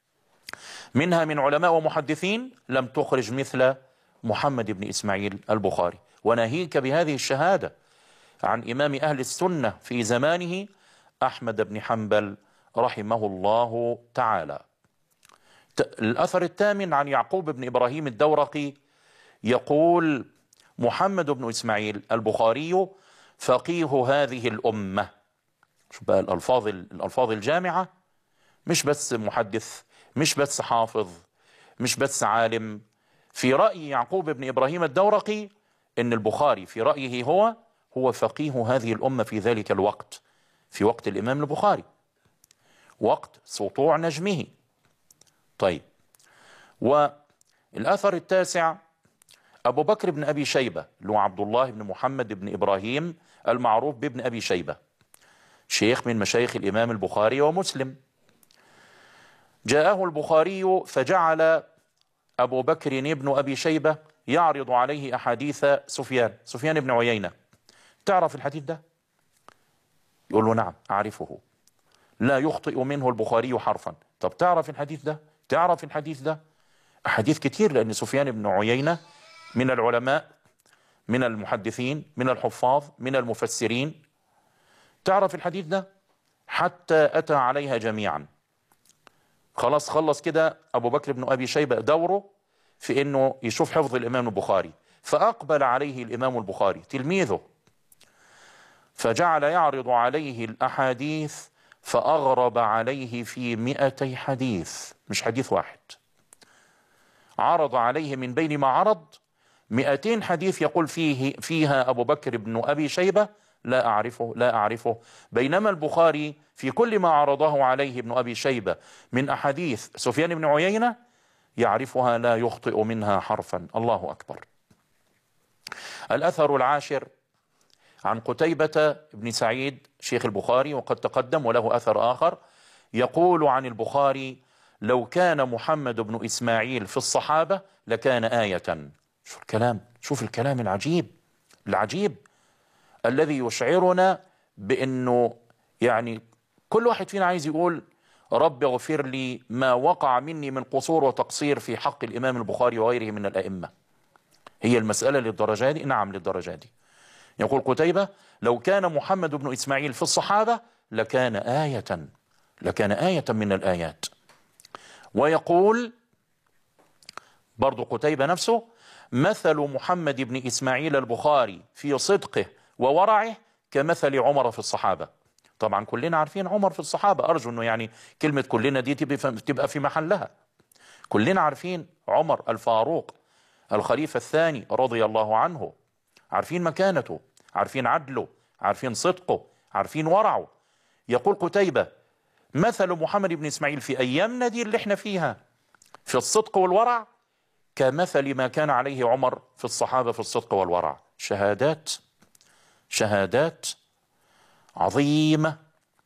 منها من علماء ومحدثين لم تخرج مثل محمد بن إسماعيل البخاري. وناهيك بهذه الشهادة عن إمام أهل السنة في زمانه أحمد بن حنبل رحمه الله تعالى. الأثر الثامن: عن يعقوب بن إبراهيم الدورقي يقول: محمد بن إسماعيل البخاري فقيه هذه الأمة. شوف بقى الألفاظ الألفاظ الجامعة، مش بس محدث، مش بس حافظ، مش بس عالم. في رأي يعقوب بن إبراهيم الدورقي إن البخاري في رأيه هو هو فقيه هذه الأمة في ذلك الوقت، في وقت الإمام البخاري، وقت سطوع نجمه. طيب، والأثر التاسع: أبو بكر بن أبي شيبة اللي هو عبد الله بن محمد بن إبراهيم المعروف بابن أبي شيبة، شيخ من مشايخ الإمام البخاري ومسلم. جاءه البخاري فجعل أبو بكر بن أبي شيبة يعرض عليه أحاديث سفيان سفيان بن عيينة. تعرف الحديث ده؟ يقول له نعم أعرفه. لا يخطئ منه البخاري حرفا. طب تعرف الحديث ده؟ تعرف الحديث ده؟ أحاديث كتير، لأن سفيان بن عيينة من العلماء، من المحدثين، من الحفاظ، من المفسرين. تعرف الحديث ده؟ حتى أتى عليها جميعا. خلاص خلص كده أبو بكر بن أبي شيبة دوره في أنه يشوف حفظ الإمام البخاري، فأقبل عليه الإمام البخاري تلميذه، فجعل يعرض عليه الأحاديث، فأغرب عليه في مئتي حديث، مش حديث واحد. عرض عليه من بين ما عرض مئتين حديث يقول فيه فيها أبو بكر بن أبي شيبة لا أعرفه لا أعرفه، بينما البخاري في كل ما عرضه عليه ابن أبي شيبة من أحاديث سفيان بن عيينة يعرفها لا يخطئ منها حرفا. الله أكبر. الأثر العاشر عن قتيبة بن سعيد شيخ البخاري، وقد تقدم، وله أثر آخر يقول عن البخاري: لو كان محمد بن إسماعيل في الصحابة لكان آية. شوف الكلام، شوف الكلام العجيب العجيب الذي يشعرنا بأنه يعني كل واحد فينا عايز يقول رب اغفر لي ما وقع مني من قصور وتقصير في حق الإمام البخاري وغيره من الأئمة. هي المسألة للدرجة دي؟ نعم للدرجة دي. يقول قتيبة: لو كان محمد بن إسماعيل في الصحابة لكان آية، لكان آية من الآيات. ويقول برضو قتيبة نفسه: مثل محمد بن إسماعيل البخاري في صدقه وورعه كمثل عمر في الصحابة. طبعا كلنا عارفين عمر في الصحابة، أرجو أنه يعني كلمة كلنا دي تبقى في محلها. كلنا عارفين عمر الفاروق الخليفة الثاني رضي الله عنه، عارفين مكانته، عارفين عدله، عارفين صدقه، عارفين ورعه. يقول قتيبة: مثل محمد بن إسماعيل في أيامنا دي اللي احنا فيها في الصدق والورع كمثل ما كان عليه عمر في الصحابة في الصدق والورع. شهادات، شهادات عظيمة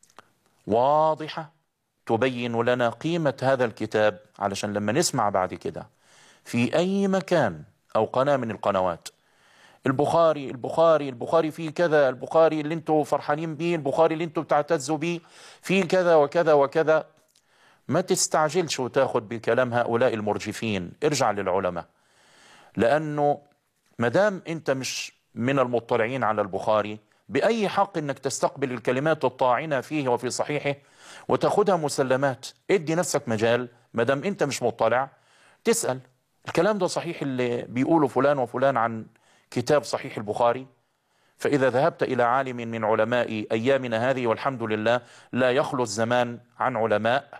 واضحة تبين لنا قيمة هذا الكتاب، علشان لما نسمع بعد كده في أي مكان أو قناة من القنوات البخاري البخاري البخاري فيه كذا، البخاري اللي انتوا فرحانين بيه، البخاري اللي انتوا بتعتزوا بيه فيه كذا وكذا وكذا، ما تستعجلش وتاخد بكلام هؤلاء المرجفين. ارجع للعلماء، لأنه مدام انت مش من المطلعين على البخاري، بأي حق انك تستقبل الكلمات الطاعنة فيه وفي صحيحه وتاخدها مسلمات؟ ادي نفسك مجال، مدام انت مش مطلع تسأل الكلام ده صحيح اللي بيقوله فلان وفلان عن كتاب صحيح البخاري؟ فإذا ذهبت إلى عالم من علماء أيامنا هذه، والحمد لله لا يخلو الزمان عن علماء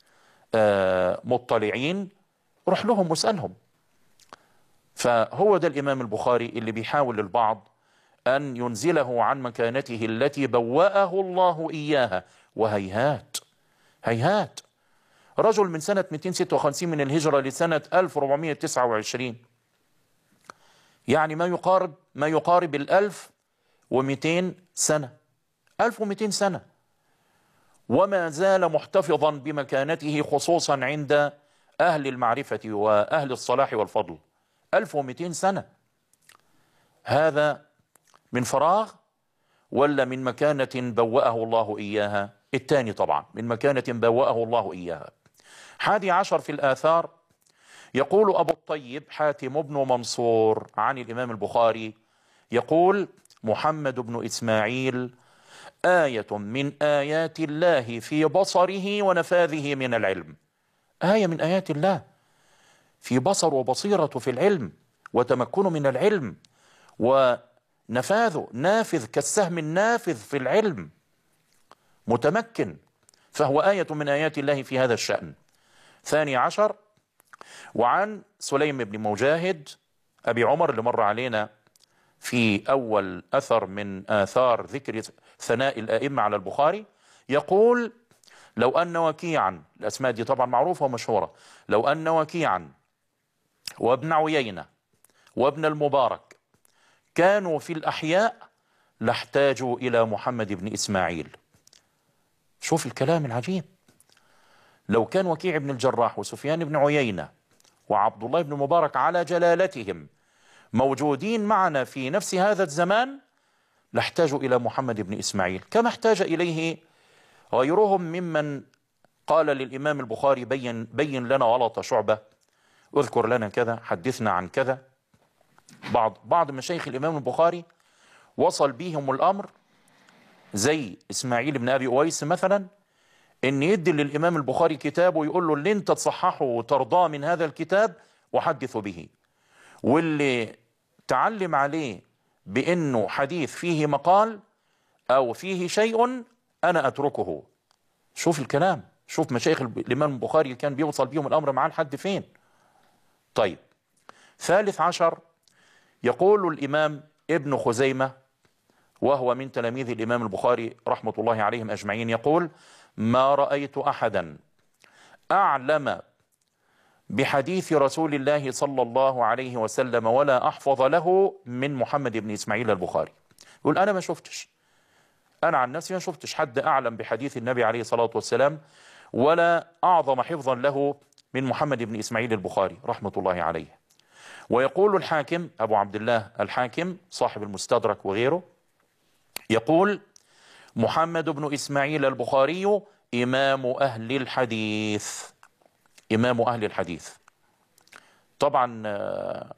آه مطلعين، روح لهم واسألهم. فهو ده الإمام البخاري اللي بيحاول البعض أن ينزله عن مكانته التي بوأه الله إياها، وهيهات هيهات. رجل من سنة مئتين وستة وخمسين من الهجرة لسنة ألف وأربعمئة وتسعة وعشرين، يعني ما يقارب ما يقارب الألف ومئتين سنة، ألف ومئتين سنة، وما زال محتفظا بمكانته خصوصا عند أهل المعرفة وأهل الصلاح والفضل. ألف ومئتين سنة، هذا من فراغ ولا من مكانة بوأه الله إياها؟ الثاني طبعا، من مكانة بوأه الله إياها. حادي عشر في الآثار يقول أبو الطيب حاتم بن منصور عن الإمام البخاري، يقول: محمد بن إسماعيل آية من آيات الله في بصره ونفاذه من العلم. آية من آيات الله في بصر وبصيرة في العلم، وتمكنه من العلم، ونفاذه نافذ كالسهم النافذ في العلم، متمكن، فهو آية من آيات الله في هذا الشأن. ثاني عشر وعن سليم بن مجاهد أبي عمر اللي مر علينا في أول أثر من آثار ذكر ثناء الآئمة على البخاري، يقول: لو أن وكيعا، الأسماء دي طبعا معروفة ومشهورة، لو أن وكيعا وابن عيينة وابن المبارك كانوا في الأحياء لاحتاجوا إلى محمد بن إسماعيل. شوف الكلام العجيب. لو كان وكيع بن الجراح وسفيان بن عيينة وعبد الله بن مبارك على جلالتهم موجودين معنا في نفس هذا الزمان لاحتاجوا إلى محمد بن إسماعيل، كما احتاج إليه غيرهم ممن قال للإمام البخاري بين, بين لنا غلط شعبة، اذكر لنا كذا، حدثنا عن كذا. بعض بعض مشايخ الإمام البخاري وصل بهم الأمر زي إسماعيل بن أبي أويس مثلا، إن يدي للإمام البخاري كتاب ويقول له اللي أنت تصححه وترضاه من هذا الكتاب وحدث به، واللي تعلم عليه بأنه حديث فيه مقال أو فيه شيء أنا أتركه. شوف الكلام، شوف مشايخ الإمام البخاري كان بيوصل بيهم الأمر معاه لحد فين. طيب، ثالث عشر يقول الإمام ابن خزيمة وهو من تلاميذ الإمام البخاري رحمة الله عليهم أجمعين، يقول: ما رأيت أحدا أعلم بحديث رسول الله صلى الله عليه وسلم ولا أحفظ له من محمد بن إسماعيل البخاري. يقول أنا ما شفتش، أنا عن نفسي ما شفتش حد أعلم بحديث النبي عليه الصلاة والسلام ولا أعظم حفظا له من محمد بن إسماعيل البخاري رحمة الله عليه. ويقول الحاكم أبو عبد الله الحاكم صاحب المستدرك وغيره، يقول: محمد بن إسماعيل البخاري إمام أهل الحديث، إمام أهل الحديث. طبعا آآ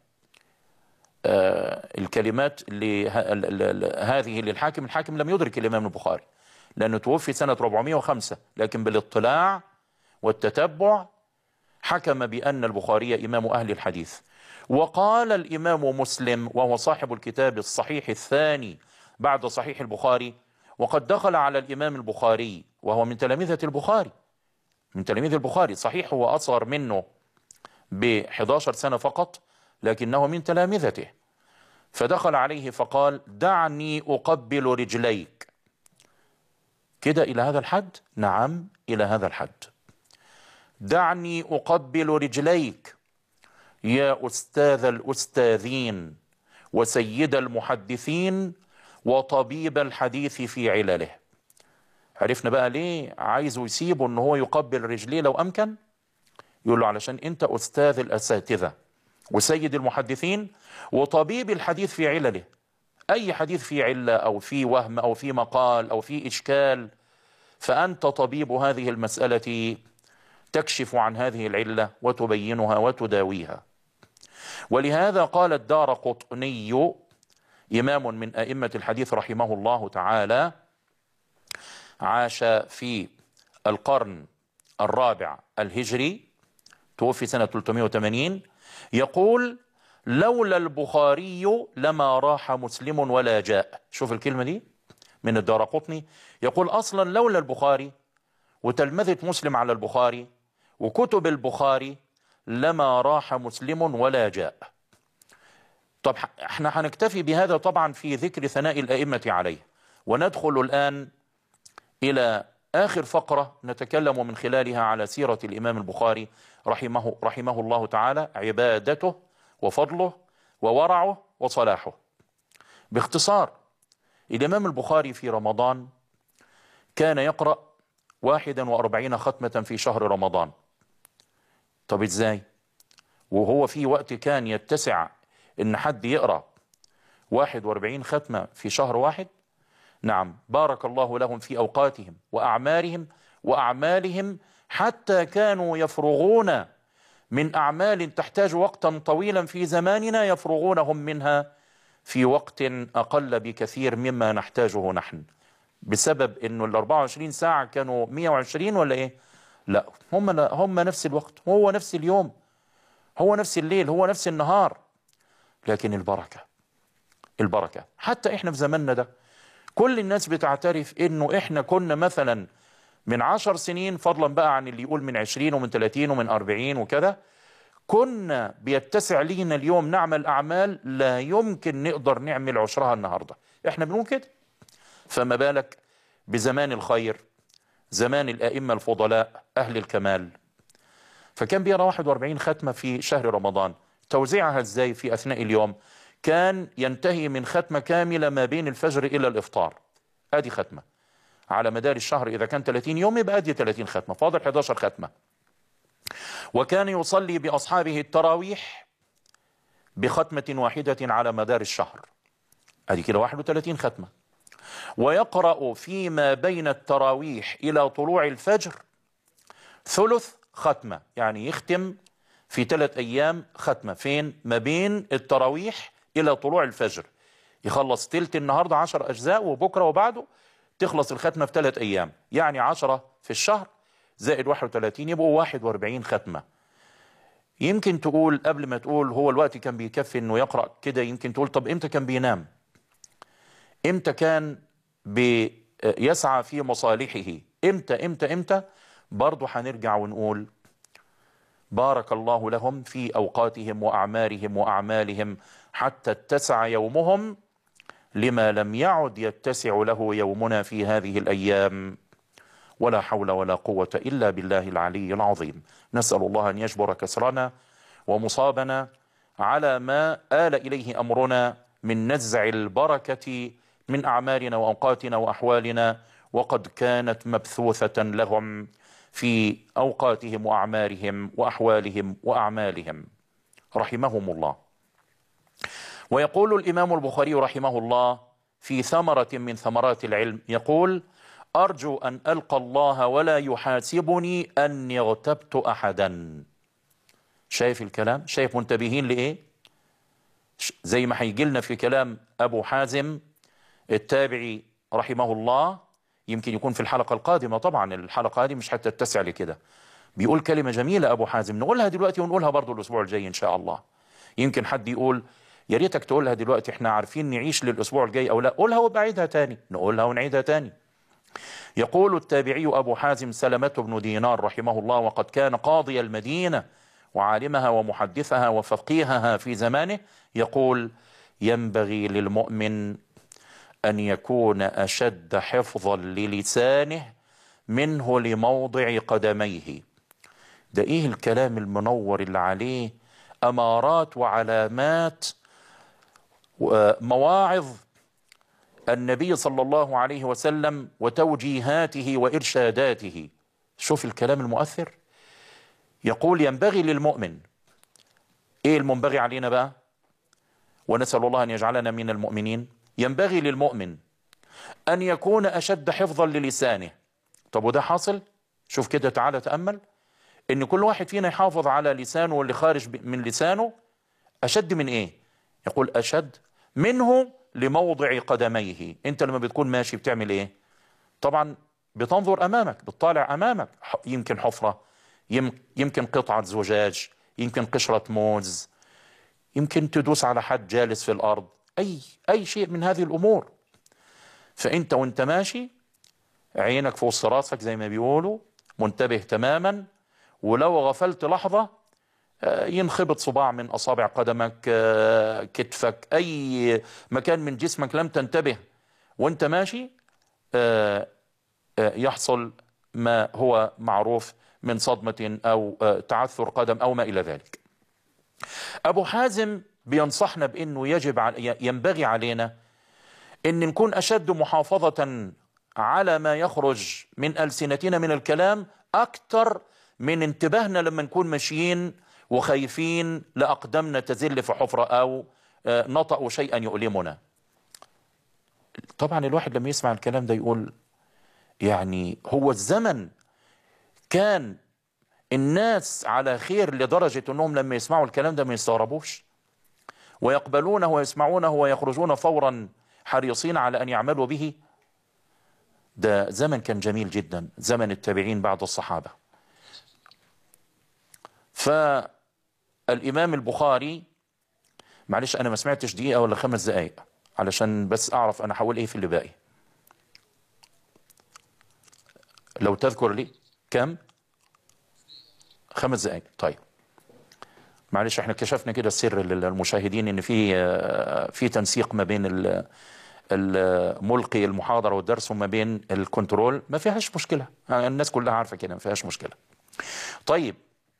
آآ الكلمات اللي هذه للحاكم، الحاكم لم يدرك الإمام البخاري لأنه توفي سنة أربعمائة وخمسة، لكن بالاطلاع والتتبع حكم بأن البخاري إمام أهل الحديث. وقال الإمام مسلم وهو صاحب الكتاب الصحيح الثاني بعد صحيح البخاري، وقد دخل على الإمام البخاري وهو من تلامذة البخاري، من تلاميذ البخاري، صحيح هو أصغر منه ب إحدى عشرة سنة فقط، لكنه من تلامذته. فدخل عليه فقال: دعني أقبل رجليك. كده إلى هذا الحد؟ نعم، إلى هذا الحد. دعني أقبل رجليك يا أستاذ الأستاذين وسيد المحدثين وطبيب الحديث في علله. عرفنا بقى ليه عايزه يسيبه ان هو يقبل رجليه لو امكن؟ يقول له علشان انت استاذ الاساتذه وسيد المحدثين وطبيب الحديث في علله. اي حديث فيه عله او فيه وهم او فيه مقال او فيه اشكال، فانت طبيب هذه المساله، تكشف عن هذه العله وتبينها وتداويها. ولهذا قال الدارقطني إمام من أئمة الحديث رحمه الله تعالى، عاش في القرن الرابع الهجري، توفي سنة ثلاثمائة وثمانين، يقول: لولا البخاري لما راح مسلم ولا جاء. شوف الكلمة دي من الدارقطني، يقول أصلا لولا البخاري وتلمذة مسلم على البخاري وكتب البخاري لما راح مسلم ولا جاء. طب احنا هنكتفي بهذا طبعا في ذكر ثناء الأئمة عليه، وندخل الآن إلى آخر فقرة نتكلم من خلالها على سيرة الإمام البخاري رحمه, رحمه الله تعالى، عبادته وفضله وورعه وصلاحه. باختصار، الإمام البخاري في رمضان كان يقرأ واحدا وأربعين ختمة في شهر رمضان. طب ازاي وهو في وقت كان يتسع ان حد يقرأ واحد وأربعين ختمة في شهر واحد؟ نعم، بارك الله لهم في أوقاتهم وأعمارهم وأعمالهم، حتى كانوا يفرغون من أعمال تحتاج وقتا طويلا في زماننا يفرغونهم منها في وقت أقل بكثير مما نحتاجه نحن، بسبب انه ال أربعة وعشرين ساعة كانوا مئة وعشرين ولا ايه؟ لا، هم هم نفس الوقت، هو نفس اليوم، هو نفس الليل، هو نفس النهار. لكن البركة، البركة حتى احنا في زماننا ده كل الناس بتعترف انه احنا كنا مثلا من عشر سنين، فضلا بقى عن اللي يقول من عشرين ومن ثلاثين ومن أربعين وكذا، كنا بيتسع لينا اليوم نعمل أعمال لا يمكن نقدر نعمل عشرها النهاردة، احنا بنقول كده، فما بالك بزمان الخير، زمان الأئمة الفضلاء أهل الكمال. فكان بيقرأ واحد وأربعين ختمة في شهر رمضان. توزيعها ازاي في أثناء اليوم؟ كان ينتهي من ختمة كاملة ما بين الفجر إلى الإفطار، ادي ختمة. على مدار الشهر إذا كان ثلاثين يوم يبقى ادي ثلاثين ختمة، فاضل إحدى عشرة ختمة. وكان يصلي بأصحابه التراويح بختمة واحدة على مدار الشهر، ادي كده واحد وثلاثين ختمة. ويقرأ فيما بين التراويح إلى طلوع الفجر ثلث ختمة، يعني يختم في ثلاث أيام ختمة. فين؟ ما بين التراويح إلى طلوع الفجر، يخلص تلت النهاردة عشر أجزاء، وبكرة وبعده تخلص الختمة في ثلاث أيام، يعني عشرة في الشهر زائد واحد وثلاثين يبقوا واحد وأربعين ختمة. يمكن تقول قبل ما تقول هو الوقت كان بيكفي انه يقرأ كده، يمكن تقول طب امتى كان بينام؟ امتى كان بيسعى في مصالحه؟ امتى امتى امتى؟ برضه هنرجع ونقول بارك الله لهم في أوقاتهم وأعمارهم وأعمالهم حتى اتسع يومهم لما لم يعد يتسع له يومنا في هذه الأيام، ولا حول ولا قوة إلا بالله العلي العظيم. نسأل الله أن يجبر كسرنا ومصابنا على ما آل إليه أمرنا من نزع البركة من أعمالنا وأوقاتنا وأحوالنا، وقد كانت مبثوثة لهم في أوقاتهم وأعمارهم وأحوالهم وأعمالهم رحمهم الله. ويقول الإمام البخاري رحمه الله في ثمرة من ثمرات العلم، يقول أرجو أن ألقى الله ولا يحاسبني أني اغتبت أحدا. شايف الكلام؟ شايف منتبهين لإيه؟ زي ما هيجي لنا في كلام أبو حازم التابعي رحمه الله، يمكن يكون في الحلقة القادمة، طبعا الحلقة هذه مش هتتسع لكده. بيقول كلمة جميلة أبو حازم نقولها دلوقتي ونقولها برضو الأسبوع الجاي إن شاء الله. يمكن حد يقول يا ريتك تقولها دلوقتي، احنا عارفين نعيش للأسبوع الجاي أو لا. قولها وبعيدها تاني، نقولها ونعيدها تاني. يقول التابعي أبو حازم سلمة بن دينار رحمه الله، وقد كان قاضي المدينة وعالمها ومحدثها وفقيهها في زمانه، يقول ينبغي للمؤمن أن يكون أشد حفظا للسانه منه لموضع قدميه. ده إيه الكلام المنور اللي عليه أمارات وعلامات ومواعظ النبي صلى الله عليه وسلم وتوجيهاته وإرشاداته. شوف الكلام المؤثر. يقول ينبغي للمؤمن، إيه المنبغي علينا بقى؟ ونسأل الله أن يجعلنا من المؤمنين. ينبغي للمؤمن أن يكون أشد حفظا للسانه. طب وده حاصل؟ شوف كده، تعالى تأمل إن كل واحد فينا يحافظ على لسانه واللي خارج من لسانه أشد من إيه؟ يقول أشد منه لموضع قدميه. أنت لما بتكون ماشي بتعمل إيه؟ طبعا بتنظر أمامك، بتطالع أمامك، يمكن حفرة، يمكن قطعة زجاج، يمكن قشرة موز، يمكن تدوس على حد جالس في الأرض، أي أي شيء من هذه الأمور. فأنت وأنت ماشي عينك في وسط راسك زي ما بيقولوا، منتبه تماما، ولو غفلت لحظة ينخبط صباع من أصابع قدمك، كتفك، أي مكان من جسمك لم تنتبه وأنت ماشي يحصل ما هو معروف من صدمة أو تعثر قدم أو ما إلى ذلك. أبو حازم بينصحنا بأنه يجب ينبغي علينا أن نكون أشد محافظة على ما يخرج من ألسنتنا من الكلام أكثر من انتباهنا لما نكون ماشيين وخايفين لأقدامنا تزل في حفرة أو نطأ شيئا يؤلمنا. طبعا الواحد لما يسمع الكلام ده يقول يعني هو الزمن كان الناس على خير لدرجة أنهم لما يسمعوا الكلام ده ما يستغربوش ويقبلونه ويسمعونه ويخرجون فورا حريصين على أن يعملوا به. ده زمن كان جميل جدا، زمن التابعين بعد الصحابة. فالإمام البخاري، معلش أنا ما سمعتش دقيقة ولا خمس دقايق علشان بس أعرف أنا حاول إيه في اللي باقي. لو تذكر لي كم؟ خمس دقايق. طيب معلش احنا كشفنا كده السر للمشاهدين ان في في تنسيق ما بين الملقي المحاضرة والدرس وما بين الكنترول، ما فيهاش مشكلة، الناس كلها عارفة كده، ما فيهاش مشكلة. طيب،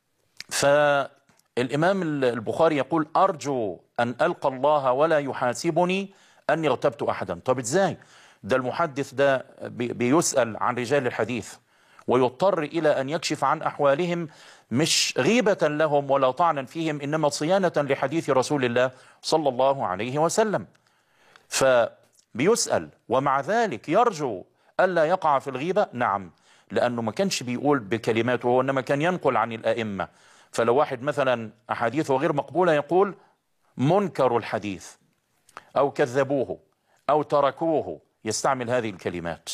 فالإمام البخاري يقول أرجو أن ألقى الله ولا يحاسبني أني اغتبت أحدا. طب إزاي؟ ده المحدث ده بيسأل عن رجال الحديث ويضطر إلى أن يكشف عن أحوالهم، مش غيبة لهم ولا طعنا فيهم، إنما صيانة لحديث رسول الله صلى الله عليه وسلم. بيسأل ومع ذلك يرجو ألا يقع في الغيبة؟ نعم، لأنه ما كانش بيقول بكلماته هو، إنما كان ينقل عن الأئمة. فلو واحد مثلا أحاديثه غير مقبولة يقول منكر الحديث أو كذبوه أو تركوه، يستعمل هذه الكلمات.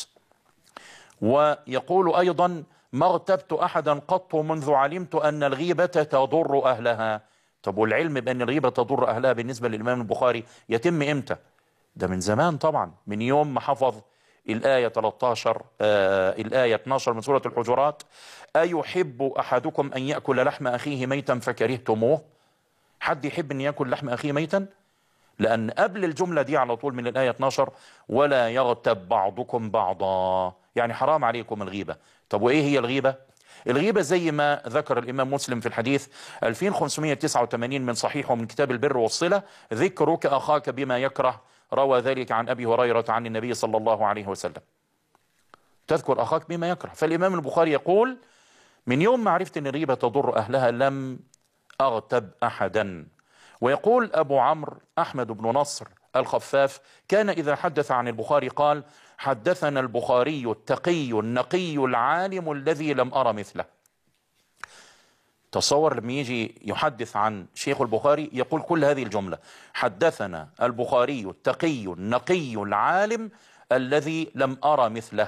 ويقول أيضا ما اغتبت أحدا قط منذ علمت أن الغيبة تضر أهلها. طب والعلم بأن الغيبة تضر أهلها بالنسبة للإمام البخاري يتم إمتى؟ ده من زمان طبعا، من يوم ما حفظ الآية ثلاثة عشر آه الآية اثنتا عشرة من سورة الحجرات: أيحب أحدكم أن يأكل لحم أخيه ميتا فكرهتموه؟ حد يحب أن يأكل لحم أخيه ميتا؟ لأن قبل الجملة دي على طول من الآية اثنتا عشرة ولا يغتب بعضكم بعضا، يعني حرام عليكم الغيبة. طب وإيه هي الغيبة؟ الغيبة زي ما ذكر الإمام مسلم في الحديث ألفين وخمسمائة وتسعة وثمانين من صحيحه من كتاب البر والصلة: ذكرك أخاك بما يكره، روى ذلك عن أبي هريرة عن النبي صلى الله عليه وسلم. تذكر أخاك بما يكره. فالإمام البخاري يقول من يوم ما عرفت أن الغيبة تضر أهلها لم أغتب أحدا. ويقول أبو عمرو أحمد بن نصر الخفاف كان إذا حدث عن البخاري قال: حدثنا البخاري التقي النقي العالم الذي لم أرى مثله. تصور لما يجي يحدث عن شيخ البخاري يقول كل هذه الجملة: حدثنا البخاري التقي النقي العالم الذي لم أرى مثله.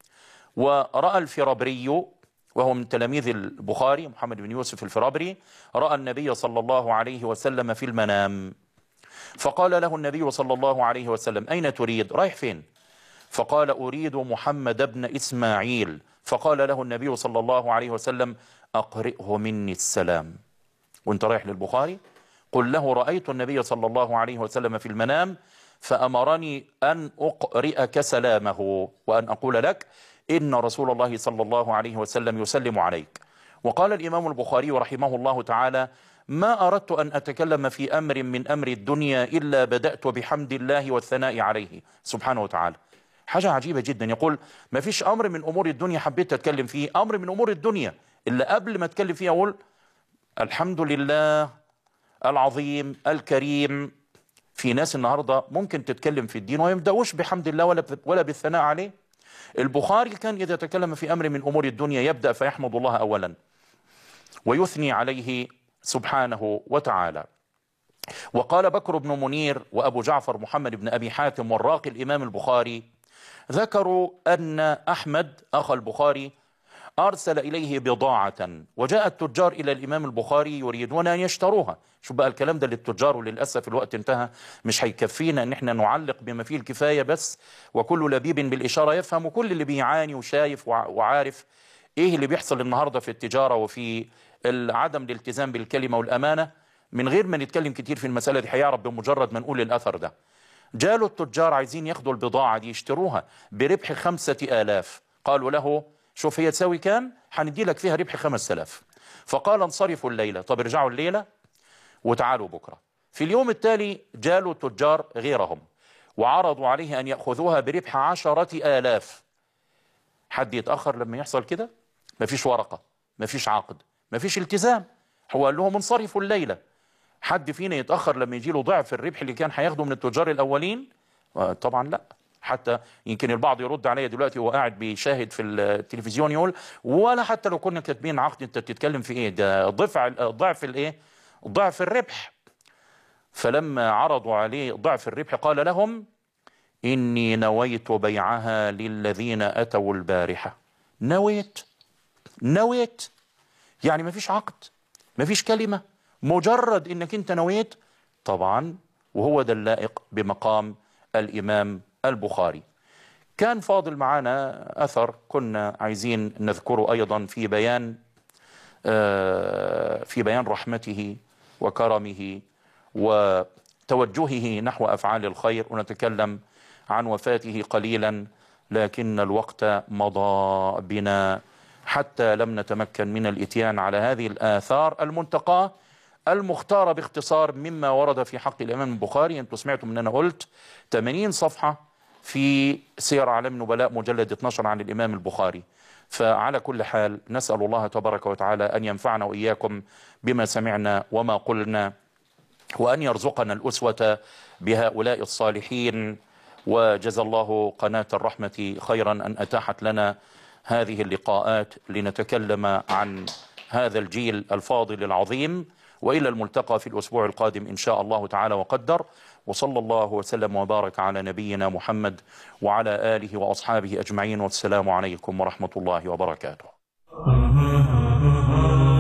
ورأى الفرابري وهو من تلاميذ البخاري محمد بن يوسف الفرابري، رأى النبي صلى الله عليه وسلم في المنام، فقال له النبي صلى الله عليه وسلم: أين تريد؟ رايح فين؟ فقال: أريد محمد بن إسماعيل. فقال له النبي صلى الله عليه وسلم: أقرئه مني السلام. وانت رايح للبخاري قل له: رأيت النبي صلى الله عليه وسلم في المنام فأمرني أن أقرئك سلامه وأن أقول لك إن رسول الله صلى الله عليه وسلم يسلم عليك. وقال الإمام البخاري رحمه الله تعالى: ما أردت أن أتكلم في أمر من أمر الدنيا إلا بدأت بحمد الله والثناء عليه سبحانه وتعالى. حاجة عجيبة جدا. يقول ما فيش أمر من أمور الدنيا حبيت أتكلم فيه، أمر من أمور الدنيا إلا قبل ما أتكلم فيه أقول الحمد لله العظيم الكريم. في ناس النهاردة ممكن تتكلم في الدين وما يبدأوش بحمد الله ولا ولا بالثناء عليه. البخاري كان إذا تكلم في أمر من أمور الدنيا يبدأ فيحمد الله أولا ويثني عليه سبحانه وتعالى. وقال بكر بن منير وأبو جعفر محمد بن أبي حاتم والراقي الإمام البخاري ذكروا أن أحمد أخ البخاري أرسل إليه بضاعة، وجاء التجار إلى الإمام البخاري يريدون أن يشتروها. شو بقى الكلام ده للتجار، وللأسف الوقت انتهى، مش هيكفينا ان احنا نعلق بما فيه الكفاية بس، وكل لبيب بالإشارة يفهم، وكل اللي بيعاني وشايف وعارف ايه اللي بيحصل النهاردة في التجارة وفي عدم الالتزام بالكلمة والأمانة. من غير ما نتكلم كتير في المسألة دي هيعرف بمجرد ما نقول الأثر ده. جالوا التجار عايزين ياخدوا البضاعة دي يشتروها بربح خمسة آلاف. قالوا له شوف هي تساوي كام، هندي لك فيها ربح خمس آلاف. فقال انصرفوا الليلة. طب ارجعوا الليلة وتعالوا بكرة. في اليوم التالي جالوا تجار غيرهم وعرضوا عليه أن يأخذوها بربح عشرة آلاف. حد يتأخر لما يحصل كده؟ مفيش ورقة، مفيش عقد، مفيش التزام. هو قال لهم انصرفوا الليلة. حد فينا يتأخر لما يجي له ضعف الربح اللي كان هياخده من التجار الأولين؟ طبعا لا. حتى يمكن البعض يرد عليا دلوقتي وهو قاعد بيشاهد في التلفزيون يقول ولا حتى لو كنا كاتبين عقد انت بتتكلم في ايه؟ ده ضعف ضعف الايه؟ ضعف الربح. فلما عرضوا عليه ضعف الربح قال لهم إني نويت بيعها للذين أتوا البارحة. نويت نويت يعني ما فيش عقد، ما فيش كلمة، مجرد إنك أنت نويت. طبعا وهو ده اللائق بمقام الإمام البخاري. كان فاضل معنا أثر كنا عايزين نذكره أيضا في بيان في بيان رحمته وكرمه وتوجهه نحو أفعال الخير، ونتكلم عن وفاته قليلا، لكن الوقت مضى بنا حتى لم نتمكن من الإتيان على هذه الآثار المنتقاة المختارة باختصار مما ورد في حق الإمام البخاري. أنتم سمعتم من أنا قلت ثمانين صفحة في سير أعلام النبلاء مجلد اثني عشر عن الإمام البخاري. فعلى كل حال نسأل الله تبارك وتعالى أن ينفعنا وإياكم بما سمعنا وما قلنا، وأن يرزقنا الأسوة بهؤلاء الصالحين، وجزا الله قناة الرحمة خيرا أن أتاحت لنا هذه اللقاءات لنتكلم عن هذا الجيل الفاضل العظيم. وإلى الملتقى في الأسبوع القادم إن شاء الله تعالى وقدر، وصلى الله وسلم وبارك على نبينا محمد وعلى آله وأصحابه أجمعين، والسلام عليكم ورحمة الله وبركاته.